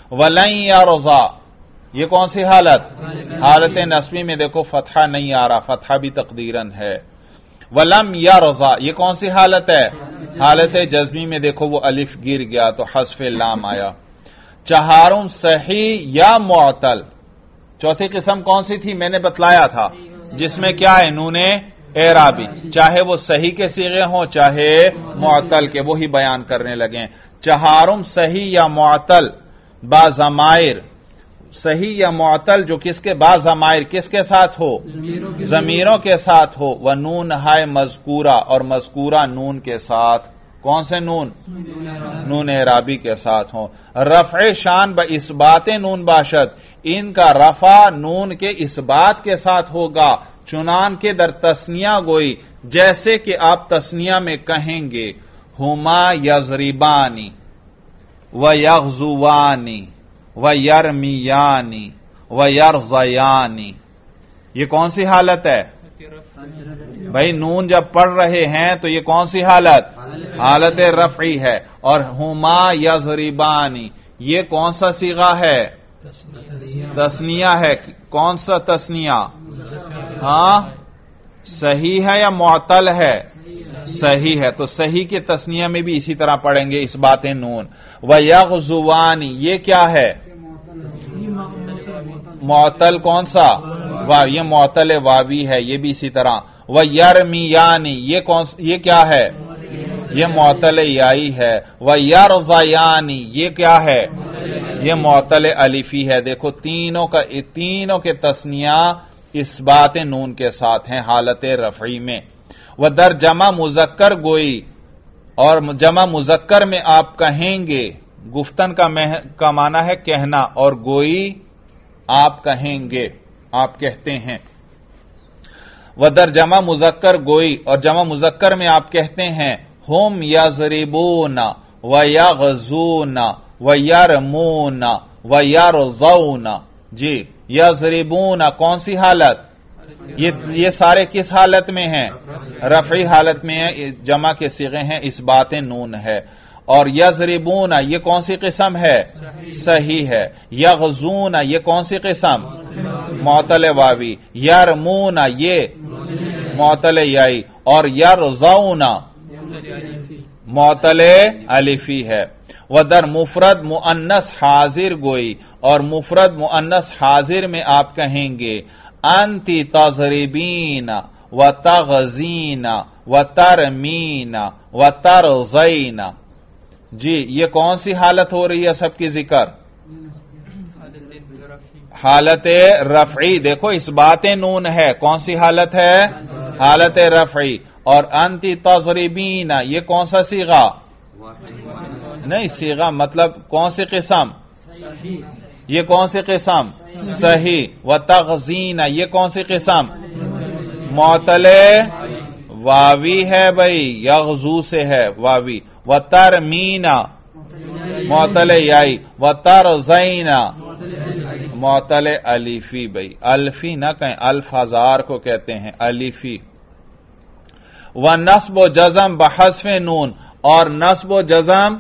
वलन यरज़ा ये कौन सी हालत? हालत नस्बी में देखो फतहा नहीं आ रहा, फतहा भी तकदीरन है। वलम यरज़ा ये कौन सी हालत है? हालत जज़मी में देखो वो अलिफ गिर गया तो हस्फ़े लाम आया। चहारुम सही या मुअतल, चौथी किस्म कौन सी थी? मैंने बतलाया था, जिसमें क्या है? नूने एराबी, चाहे वो सही के सीगे हों चाहे मुअतल के, वो ही बयान करने लगे। चहारुम सही या मुअतल बाज़माइर, सही या मुअतल जो किसके? बाज़माइर किसके साथ हो? ज़मीरों के साथ हो। व नून हाय मज़कूरा और मज़कूरा नून के साथ, कौन से नून? नून एराबी के साथ हो। रफ़े शान ब इसबात नून बाशद, इनका रफा नून के इसबात के साथ होगा। चुनान के दर तस्निया गोई, जैसे कि आप तस्निया में कहेंगे हुमा यज़रिबानी व यग़ज़ुवानी व यरमियानी व यरज़यानी। ये कौन सी हालत है भाई? नून जब पढ़ रहे हैं तो ये कौन सी हालत? हालत रफ़ी है। और हुमा यज़रिबानी ये कौन सा सीगा है? तस्निया है। कौन सा तस्निया? हाँ, सही है या मुअतल है? सही है। तो सही के तस्निया में भी इसी तरह पढ़ेंगे इस बातें नून। व यग़ज़ुवानी ये क्या है? मुअतल कौन सा? वाह, ये मुअतल वावी है, ये भी इसी तरह। व यरमियानी ये कौन, ये क्या है? ये मुअतल याई है। व यरज़यानी ये क्या है? ये मुअतल अलिफी है। देखो तीनों का, तीनों के तस्निया इस बात नून के साथ हैं हालत रफ़ी में। व दर जमा मुज़क्कर गोई, और जमा मुज़क्कर में आप कहेंगे, गुफ्तन का का माना है कहना, और गोई आप कहेंगे, आप कहते हैं। व दर जमा मुज़क्कर गोई, और जमा मुज़क्कर में आप कहते हैं हुम यज़रिबूना व यग़ज़ूना व यरमूना व यरज़ौना। जी, यज़रिबूना कौन सी हालत? ये ये सारे किस हालत में हैं? रफ़ी हालत में है, जमा के सीगे हैं, इस बातें नून है। और यज़रिबूना ये कौन सी किस्म है? सही है। यग़ज़ूना ये कौन सी किस्म? मुअतल वावी। यरमूना ये मुअतल याई, और यरज़ौना मुअतल अलिफी है। व दर मुफरद मुअन्नस हाजिर गोई, और मुफरद मुअन्नस हाजिर में आप कहेंगे अंति तज़रिबीना व तग़ज़ीना व तरमीना व तरज़ईना। जी, ये कौन सी हालत हो रही है सबकी जिक्र? हालत रफ़ई। देखो इस बातें नून है, कौन सी हालत है? हालत रफ़ई। और अंति तज़रिबीना ये कौन सा सीगा? नहीं, सीगा मतलब कौन सी किस्म? ये कौन सी किस्म? सही। व तग़ज़ीना ये कौन सी किस्म? मुअतल वावी है भाई, यग़ज़ू से है वावी। व तरमीना मुअतल याई, व तरज़ईना मुअतल अलिफी। भाई अल्फी ना कहें, अल्फ हजार को कहते हैं अलिफी। व नस्ब व जज़म बहज़्फ़ नून, और नस्ब व जज़म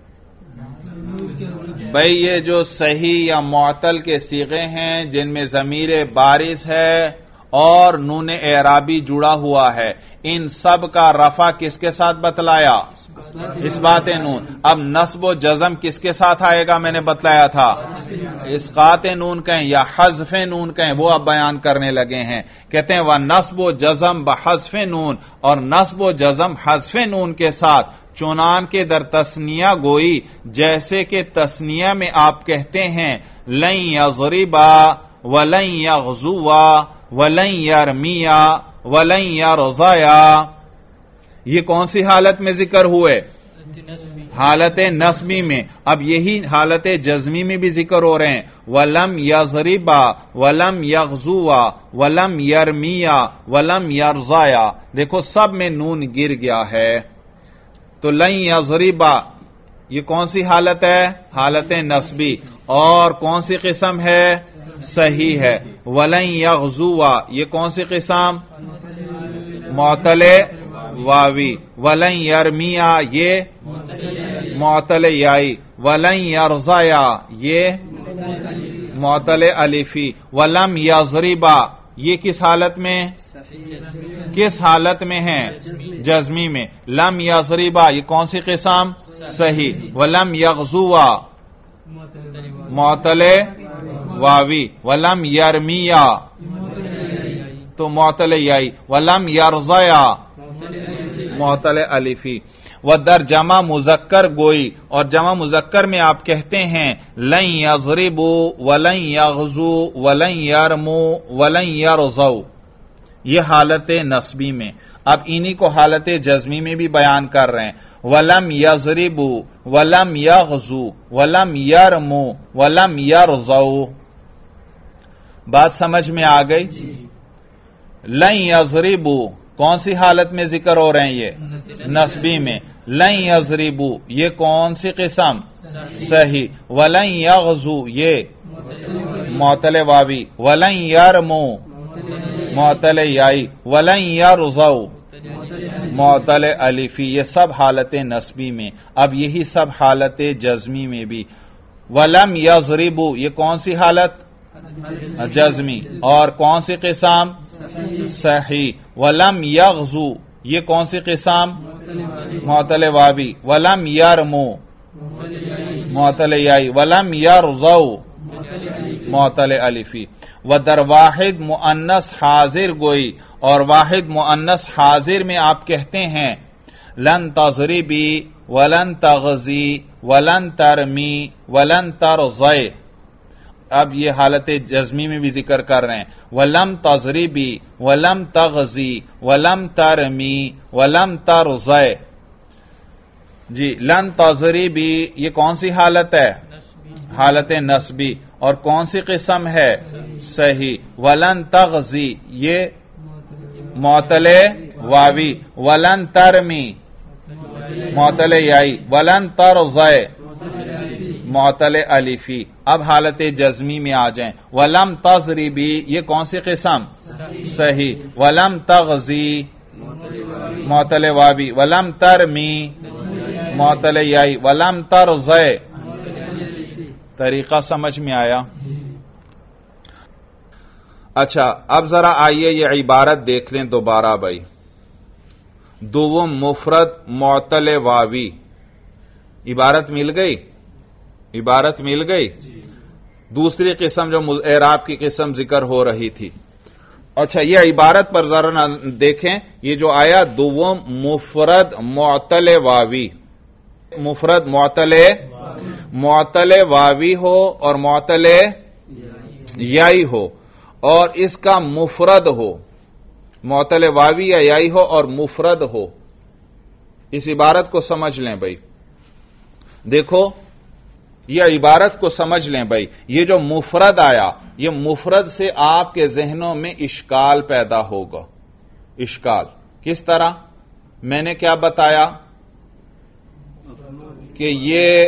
भाई ये जो सही या मुअतल के सीगे हैं जिनमें ज़मीर बारिस है और नून एराबी जुड़ा हुआ है, इन सब का रफा किसके साथ बतलाया? इस बात नून। अब नस्ब व जज़म किसके साथ आएगा? मैंने बतलाया था, इसकात नून कहें या हज़्फ़ नून कहें, वो अब बयान करने लगे हैं। कहते हैं वह नस्ब व जज़म बहज़्फ़ नून, और नस्ब व जज़म हज़्फ़ नून के साथ चुनान के दर तस्निया गोई, जैसे कि तस्निया में आप कहते हैं लन यज़रिबा वलन यग़ज़ुवा वलन यरमिया वलन यरज़या। ये कौन सी हालत में जिक्र हुए? हालत नस्बी में। अब यही हालत जज़मी में भी जिक्र हो रहे हैं। वलम यज़रिबा वलम यग़ज़ुवा वलम यरमिया वलम यरज़या। देखो सब में नून गिर गया है। तो लन यज़रिबा ये कौन सी हालत है? हालत नस्बी। और कौन सी किस्म है? सही है। वलन यग़ज़ुवा ये कौन सी किस्म? मुअतल वावी। वलन यरमिया ये معطل یائی، ولن یرزیا یہ معطل الفی، ولم یضربا یہ کس حالت میں کس حالت میں ہے؟ جزمی میں. لم یضربا یہ کون سی قسم؟ صحیح. ولم یغزوا معطل واوی، ولم یرمیا تو معطل یائی، ولم یرزیا معطل الفی. و در جمع مذکر گوئی، اور جمع مذکر میں آپ کہتے ہیں لن یضربوا ولن یغزوا ولن یرموا ولن یرزوا، یہ حالت نصبی میں. اب انہی کو حالت جزمی میں بھی بیان کر رہے ہیں. ولم یضربوا ولم یغزوا ولم یرموا ولم یرزوا. بات سمجھ میں آ گئی؟ لن یضربوا کون سی حالت میں ذکر ہو رہے ہیں؟ یہ نصبی میں. لن یضربوا یہ کون سی قسم؟ صحیح. ولن یغزوا یہ معطل واوی. ولن یرموا معطل یائی. ولن یرزوا معطل الفی. یہ سب حالت نصبی میں. اب یہی سب حالت جزمی میں بھی. ولم یضربوا یہ کون سی حالت؟ جزمی. اور کون سی قسم؟ صحیح. ولم یغزوا یہ کون سی قسم؟ معطل واوی. ولم یرموا معطل یائی. ولم یرزوا معطل الفی. و در واحد مؤنث حاضر گوئی، اور واحد مؤنث حاضر میں آپ کہتے ہیں لن تضربی ولن تغزی ولن ترمی ولن ترزی. اب یہ حالت جزمی میں بھی ذکر کر رہے ہیں. ولم تضربی ولم تغزی ولم ترمی ولم ترزی. جی لن تضربی یہ کون سی حالت ہے؟ حالت نصبی. اور کون سی قسم ہے؟ صحیح. ولن تغزی یہ معطل واوی. ولن ترمی معطل یائی. ولن ترزی معطل الفی. اب حالت جزمی میں آ جائیں. ولم تضربی یہ کون سی قسم؟ صحیح. ولم تغزی معطل واوی. ولم ترمی معطل یائی. ولم ترزی. طریقہ سمجھ میں آیا؟ اچھا اب ذرا آئیے یہ عبارت دیکھ لیں دوبارہ بھائی. دوم مفرد معطل واوی. عبارت مل گئی؟ عبارت مل گئی. دوسری قسم جو اعراب کی قسم ذکر ہو رہی تھی. اچھا یہ عبارت پر ذرا دیکھیں. یہ جو آیا دوم مفرد معطل واوی. مفرد معطل معطل واوی ہو اور معطل یائی ہو، اور اس کا مفرد ہو. معطل واوی یا یائی ہو اور مفرد ہو. اس عبارت کو سمجھ لیں بھائی. دیکھو یہ عبارت کو سمجھ لیں بھائی. یہ جو مفرد آیا، یہ مفرد سے آپ کے ذہنوں میں اشکال پیدا ہوگا. اشکال کس طرح؟ میں نے کیا بتایا کہ یہ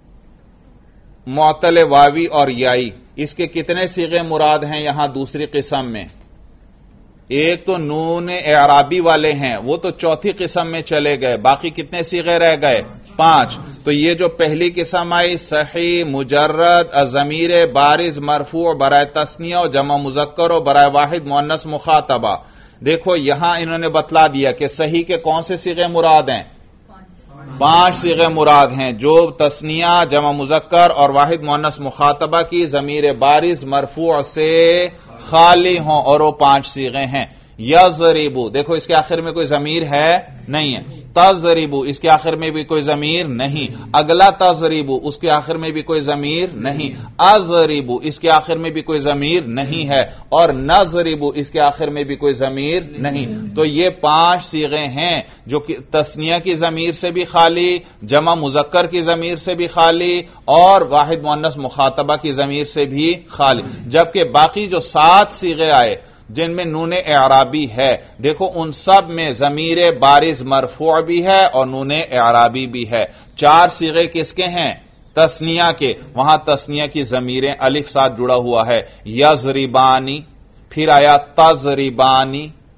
معطل واوی اور یائی، اس کے کتنے صیغے مراد ہیں یہاں دوسری قسم میں؟ ایک تو نون اعرابی والے ہیں، وہ تو چوتھی قسم میں چلے گئے. باقی کتنے صیغے رہ گئے؟ پانچ. تو یہ جو پہلی قسم آئی صحیح مجرد ضمیر بارز مرفوع برائے تثنیہ و جمع مذکر و برائے واحد مؤنث مخاطبہ. دیکھو یہاں انہوں نے بتلا دیا کہ صحیح کے کون سے صیغے مراد ہیں؟ پانچ صیغے مراد ہیں جو تثنیہ جمع مذکر اور واحد مؤنث مخاطبہ کی ضمیر بارز مرفوع سے خالی ہوں، اور وہ پانچ صیغے ہیں. یضربو دیکھو اس کے آخر میں کوئی ضمیر ہے نہیں ہے. تضربو اس کے آخر میں بھی کوئی ضمیر نہیں. اگلا تضربو اس کے آخر میں بھی کوئی ضمیر نہیں. اضربو اس کے آخر میں بھی کوئی ضمیر نہیں ہے. اور نضربو اس کے آخر میں بھی کوئی ضمیر نہیں. تو یہ پانچ صیغے ہیں جو کہ تثنیہ کی ضمیر سے بھی خالی، جمع مذکر کی ضمیر سے بھی خالی، اور واحد مؤنث مخاطبہ کی ضمیر سے بھی خالی. جبکہ باقی جو سات صیغے آئے جن میں نون اعرابی ہے، دیکھو ان سب میں ضمیر بارز مرفوع بھی ہے اور نون اعرابی بھی ہے. چار صیغے کس کے ہیں؟ تثنیہ کے. وہاں تثنیہ کی ضمیریں الف ساتھ جڑا ہوا ہے. یضربانی، پھر آیا تضربانی،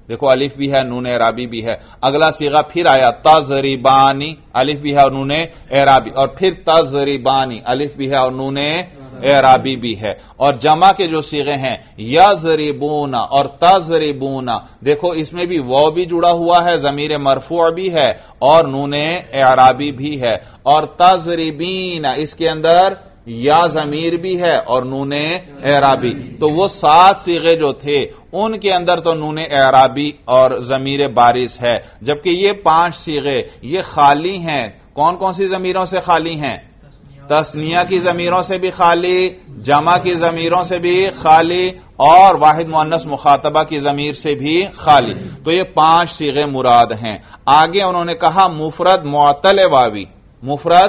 دیکھو الف بھی ہے نون اعرابی بھی ہے. اگلا صیغہ پھر آیا تضریبانی، الف بھی ہے اور نون اعرابی، اور پھر تضریبانی الف بھی ہے اور نون اعرابی بھی ہے. اور جمع کے جو صیغے ہیں یضربون اور تضربون، دیکھو اس میں بھی واو بھی جڑا ہوا ہے، ضمیر مرفوع بھی ہے اور نون اعرابی بھی ہے. اور تضربین اس کے اندر یا ضمیر بھی ہے اور نون اعرابی. تو وہ سات صیغے جو تھے ان کے اندر تو نون اعرابی اور ضمیر بارز ہے، جبکہ یہ پانچ صیغے یہ خالی ہیں. کون کون سی ضمیروں سے خالی ہیں؟ تثنیہ کی ضمیروں سے بھی خالی، جمع کی ضمیروں سے بھی خالی، اور واحد مؤنث مخاطبہ کی ضمیر سے بھی خالی. تو یہ پانچ صیغے مراد ہیں. آگے انہوں نے کہا مفرد معطل واوی، مفرد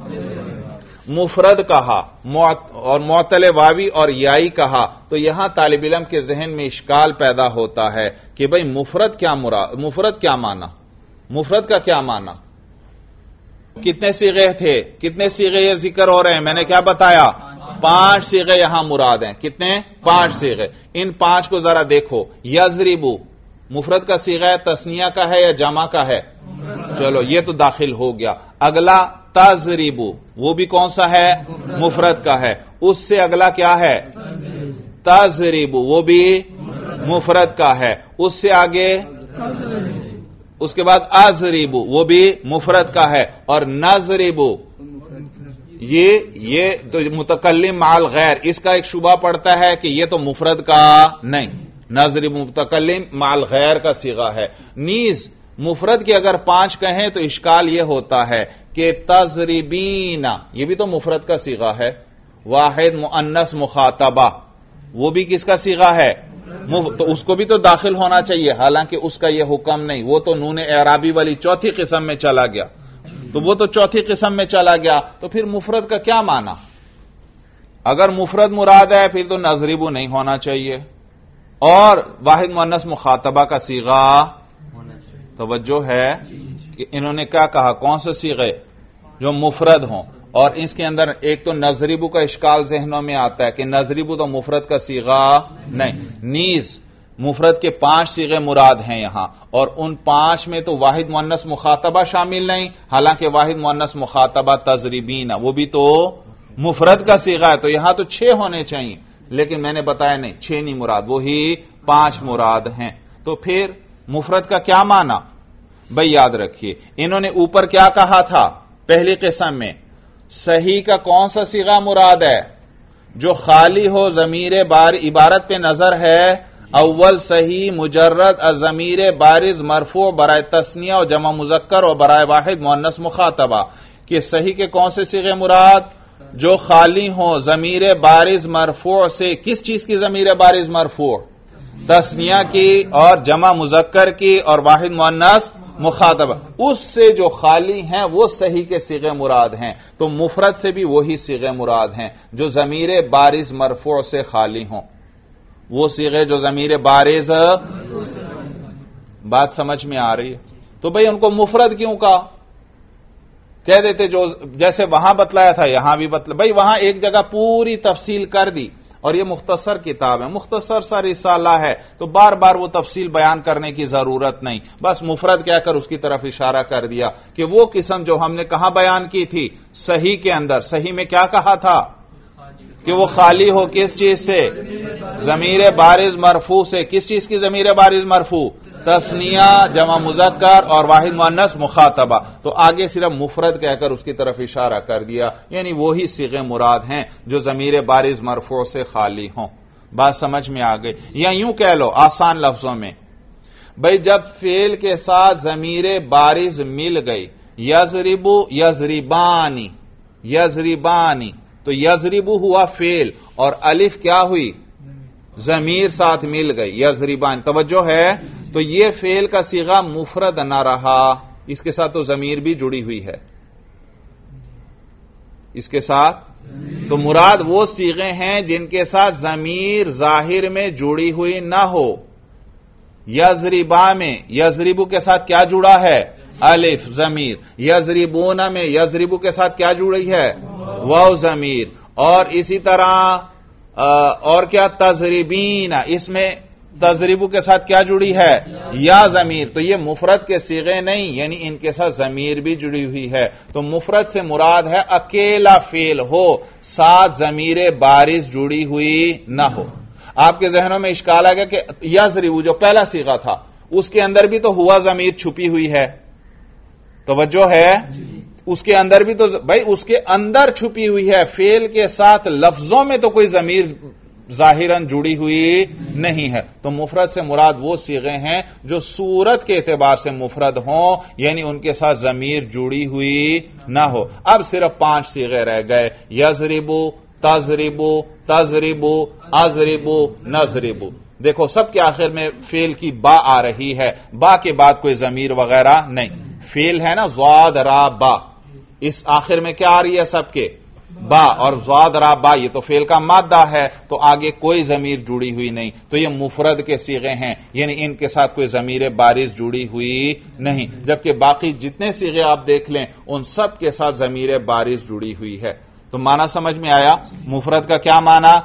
مفرد کہا اور معطل واوی اور یائی کہا. تو یہاں طالب علم کے ذہن میں اشکال پیدا ہوتا ہے کہ بھئی مفرد کیا مراد، مفرد کیا معنی، مفرد کا کیا معنی؟ کتنے صیغے تھے، کتنے صیغے یہ ذکر ہو رہے ہیں؟ میں نے کیا بتایا؟ پانچ صیغے یہاں مراد ہیں. کتنے؟ پانچ صیغے. ان پانچ کو ذرا دیکھو. یضربو مفرد کا صیغہ ہے، تثنیہ کا ہے یا جمع کا ہے؟ چلو یہ تو داخل ہو گیا. اگلا تضربو وہ بھی کون سا ہے؟ مفرد کا ہے. اس سے اگلا کیا ہے؟ تضربو وہ بھی مفرد کا ہے. اس سے آگے اس کے بعد اضربو وہ بھی مفرد کا ہے. اور نضربو یہ یہ تو متکلم مع الغیر، اس کا ایک شبہ پڑتا ہے کہ یہ تو مفرد کا نہیں، نضرب متکلم مع الغیر کا صیغہ ہے. نیز مفرد کے اگر پانچ کہیں تو اشکال یہ ہوتا ہے کہ تضربین یہ بھی تو مفرد کا صیغہ ہے. واحد مؤنث مخاطبہ وہ بھی کس کا صیغہ ہے؟ تو اس کو بھی تو داخل ہونا چاہیے، حالانکہ اس کا یہ حکم نہیں، وہ تو نون اعرابی والی چوتھی قسم میں چلا گیا. تو وہ تو چوتھی قسم میں چلا گیا. تو پھر مفرد کا کیا معنی؟ اگر مفرد مراد ہے پھر تو نضربو نہیں ہونا چاہیے، اور واحد مؤنث مخاطبہ کا صیغہ. توجہ ہے کہ انہوں نے کیا کہا؟ کون سے صیغے جو مفرد ہوں. اور اس کے اندر ایک تو نضربو کا اشکال ذہنوں میں آتا ہے کہ نضربو تو مفرد کا صیغہ نہیں. نیز مفرد کے پانچ صیغے مراد ہیں یہاں، اور ان پانچ میں تو واحد مؤنث مخاطبہ شامل نہیں، حالانکہ واحد مؤنث مخاطبہ تضربین وہ بھی تو مفرد کا صیغہ ہے. تو یہاں تو چھ ہونے چاہیے، لیکن میں نے بتایا نہیں، چھ نہیں مراد، وہی پانچ مراد ہیں. تو پھر مفرد کا کیا معنی؟ بھئی یاد رکھیے انہوں نے اوپر کیا کہا تھا پہلی قسم میں؟ صحیح کا کون سا صیغہ مراد ہے؟ جو خالی ہو، ضمیر بار عبارت پہ نظر ہے، اول صحیح مجرد الضمیر بارز مرفوع برائے تثنیہ اور جمع مذکر اور برائے واحد مؤنث مخاطبہ. کہ صحیح کے کون سے صیغے مراد؟ جو خالی ہوں ضمیر بارز مرفوع سے. کس چیز کی ضمیر بارز مرفوع؟ تثنیہ کی اور جمع مذکر کی اور واحد مؤنث مخاطبہ. اس سے جو خالی ہیں وہ صحیح کے صیغے مراد ہیں. تو مفرد سے بھی وہی صیغے مراد ہیں جو ضمیر بارز مرفوع سے خالی ہوں. وہ صیغے جو ضمیر بارز، بات سمجھ میں آ رہی ہے؟ تو بھئی ان کو مفرد کیوں کہا؟ کہہ دیتے جو جیسے وہاں بتلایا تھا یہاں بھی بتلا. بھئی وہاں ایک جگہ پوری تفصیل کر دی، اور یہ مختصر کتاب ہے، مختصر سا رسالہ ہے، تو بار بار وہ تفصیل بیان کرنے کی ضرورت نہیں. بس مفرد کہہ کر اس کی طرف اشارہ کر دیا کہ وہ قسم جو ہم نے کہاں بیان کی تھی؟ صحیح کے اندر. صحیح میں کیا کہا تھا؟ کہ وہ خالی ہو کس چیز سے؟ ضمیر بارز مرفوع سے. کس چیز کی ضمیر بارز مرفوع؟ تثنیہ، جمع مذکر اور واحد مؤنث مخاطبہ. تو آگے صرف مفرد کہہ کر اس کی طرف اشارہ کر دیا، یعنی وہی صیغے مراد ہیں جو ضمیر بارز مرفوع سے خالی ہوں. بات سمجھ میں آ گئی؟ یا یوں کہہ لو آسان لفظوں میں، بھئی جب فعل کے ساتھ ضمیر بارز مل گئی، یضربو یضربانی یضربانی، تو یضربو ہوا فعل اور الف کیا ہوئی؟ ضمیر ساتھ مل گئی، یضربان. توجہ ہے؟ تو یہ فعل کا صیغہ مفرد نہ رہا، اس کے ساتھ تو ضمیر بھی جڑی ہوئی ہے، اس کے ساتھ. تو مراد وہ صیغے ہیں جن کے ساتھ ضمیر ظاہر میں جڑی ہوئی نہ ہو. یضربا میں یضربو کے ساتھ کیا جڑا ہے؟ الف ضمیر. یضربون میں یضربو کے ساتھ کیا جڑی ہے؟ واو ضمیر. اور اسی طرح اور کیا؟ تضربین، اس میں تضریبو کے ساتھ کیا جڑی ہے؟ یا ضمیر. تو یہ مفرد کے صیغے نہیں، یعنی ان کے ساتھ ضمیر بھی جڑی ہوئی ہے. تو مفرد سے مراد ہے اکیلا فعل ہو، ساتھ ضمیر بارز جڑی ہوئی نہ ہو. آپ کے ذہنوں میں اشکال آ گیا کہ یضربو جو پہلا صیغہ تھا اس کے اندر بھی تو ہوا ضمیر چھپی ہوئی ہے. توجہ ہے؟ اس کے اندر بھی تو بھائی اس کے اندر چھپی ہوئی ہے، فعل کے ساتھ لفظوں میں تو کوئی ضمیر ظاہراً جڑی ہوئی نہیں ہے. تو مفرد سے مراد وہ صیغے ہیں جو صورت کے اعتبار سے مفرد ہوں، یعنی ان کے ساتھ ضمیر جڑی ہوئی نہ ہو. اب صرف پانچ صیغے رہ گئے، یضربو، تضربو، تضربو، اضربو، نضربو. دیکھو سب کے آخر میں فعل کی با آ رہی ہے، با کے بعد کوئی ضمیر وغیرہ نہیں. فعل ہے نا ضاد را با، اس آخر میں کیا آ رہی ہے سب کے؟ با. اور ضاد را با یہ تو فعل کا مادہ ہے، تو آگے کوئی ضمیر جڑی ہوئی نہیں. تو یہ مفرد کے صیغے ہیں، یعنی ان کے ساتھ کوئی ضمیر بارز جڑی ہوئی نہیں. جبکہ باقی جتنے صیغے آپ دیکھ لیں ان سب کے ساتھ ضمیر بارز جڑی ہوئی ہے. تو معنی سمجھ میں آیا؟ مفرد کا کیا معنی؟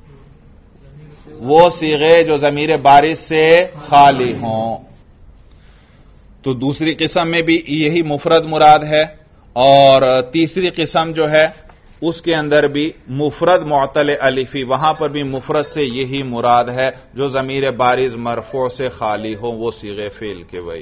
وہ صیغے جو ضمیر بارز سے خالی ہوں. تو دوسری قسم میں بھی یہی مفرد مراد ہے، اور تیسری قسم جو ہے اس کے اندر بھی مفرد معطل الفی، وہاں پر بھی مفرد سے یہی مراد ہے جو ضمیر بارز مرفوع سے خالی ہو، وہ صیغے فعل کے. بھائی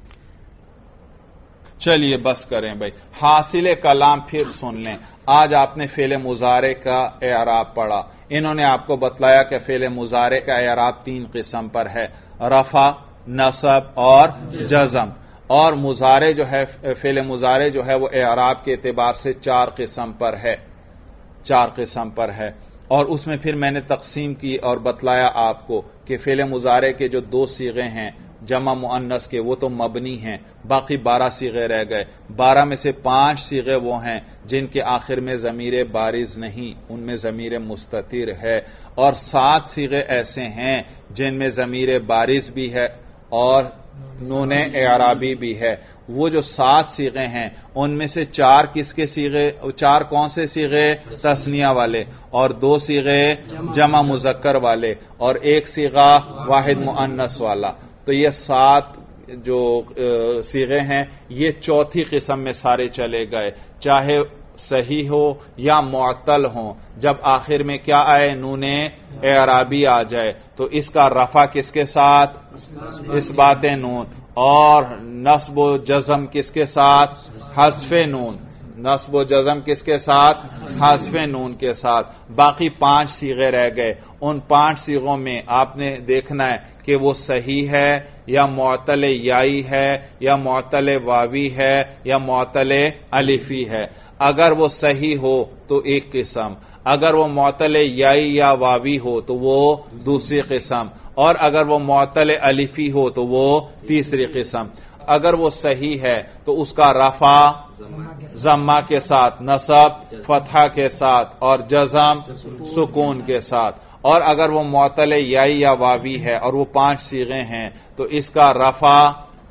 چلیے بس کریں بھائی، حاصل کلام پھر سن لیں. آج آپ نے فعل مضارع کا اعراب پڑھا، انہوں نے آپ کو بتلایا کہ فعل مضارع کا اعراب تین قسم پر ہے، رفع، نصب اور جزم. اور مضارع جو ہے فعل مضارع جو ہے وہ اعراب کے اعتبار سے چار قسم پر ہے، چار قسم پر ہے. اور اس میں پھر میں نے تقسیم کی اور بتلایا آپ کو کہ فعل مضارع کے جو دو صیغے ہیں جمع مؤنث کے وہ تو مبنی ہیں، باقی بارہ صیغے رہ گئے. بارہ میں سے پانچ صیغے وہ ہیں جن کے آخر میں ضمیر بارز نہیں، ان میں ضمیر مستتر ہے. اور سات صیغے ایسے ہیں جن میں ضمیر بارز بھی ہے اور نون اعرابی بھی ہے. وہ جو سات صیغے ہیں ان میں سے چار کس کے صیغے؟ چار کون سے صیغے؟ تثنیہ والے، اور دو صیغے جمع مذکر والے، اور ایک صیغہ واحد مؤنث والا. تو یہ سات جو صیغے ہیں یہ چوتھی قسم میں سارے چلے گئے، چاہے صحیح ہو یا معطل ہو. جب آخر میں کیا آئے؟ نون اعرابی آ جائے تو اس کا رفع کس کے ساتھ؟ اس بات نون. اور نصب و جزم کس کے ساتھ؟ حذف نون. نصب و جزم کس کے ساتھ؟ حذف نون کے ساتھ. باقی پانچ صیغے رہ گئے. ان پانچ صیغوں میں آپ نے دیکھنا ہے کہ وہ صحیح ہے یا معطل یائی ہے یا معطل واوی ہے یا معطل الفی ہے. اگر وہ صحیح ہو تو ایک قسم، اگر وہ معطل یائی یا واوی ہو تو وہ دوسری قسم، اور اگر وہ معطل الفی ہو تو وہ تیسری قسم. اگر وہ صحیح ہے تو اس کا رفع ضمہ کے ساتھ، نصب فتحہ کے ساتھ، اور جزم سکون کے ساتھ. اور اگر وہ معطل یائی یا واوی ہے اور وہ پانچ صیغے ہیں تو اس کا رفع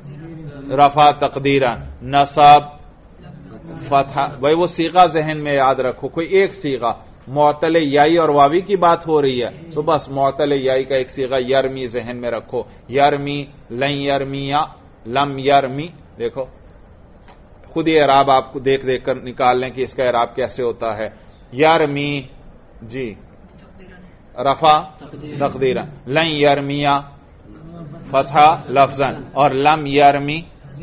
رفع تقدیراً، نصب فتحہ. بھائی وہ صیغہ ذہن میں یاد رکھو، کوئی ایک صیغہ. معطل یائی اور واوی کی بات ہو رہی ہے تو بس معطل یائی کا ایک صیغہ یرمی ذہن میں رکھو، یرمی، لن یرمیا، لم یرمی. دیکھو خود ہی اعراب آپ کو دیکھ دیکھ کر نکال لیں کہ اس کا اعراب کیسے ہوتا ہے. یرمی جی رفع تقدیرا، لن یرمیا فتحہ لفظاً، اور لم یرمی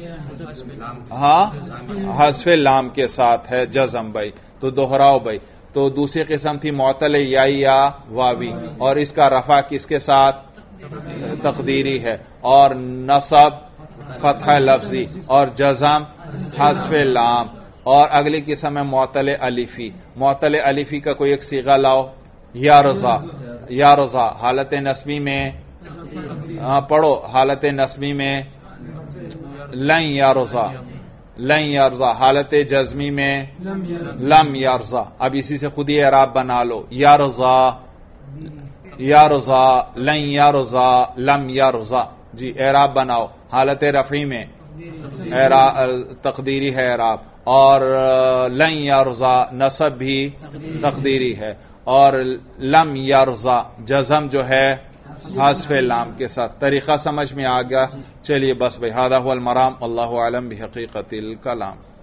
ہاں حذف لام کے ساتھ ہے جزم. بھائی تو دوہراؤ بھائی. تو دوسری قسم تھی معطل یائی یا واوی، اور اس کا رفع کس کے ساتھ؟ تقدیری ہے، اور نصب فتح لفظی، اور جزم حذف لام. اور اگلی قسم ہے معطل الفی. معطل الفی کا کوئی ایک صیغہ لاؤ، یا رضا. یا رضا حالت نصبی میں پڑھو، حالت نصبی میں لن یرضا، لن یرضا. حالت جزمی میں لم یرضا. اب اسی سے خود ہی اعراب بنا لو، یرضا، یرضا، لن یرضا، لم یرضا. جی اعراب بناؤ. حالت رفعی میں تقدیری ہے اعراب، اور لن یرضا نصب بھی تقدیری ہے، اور لم یرضا جزم جو ہے حذف لام کے ساتھ. طریقہ سمجھ میں آ گیا. چلیے بس بھائی، ھذا ھو المرام، واللہ اعلم بحقیقت الکلام.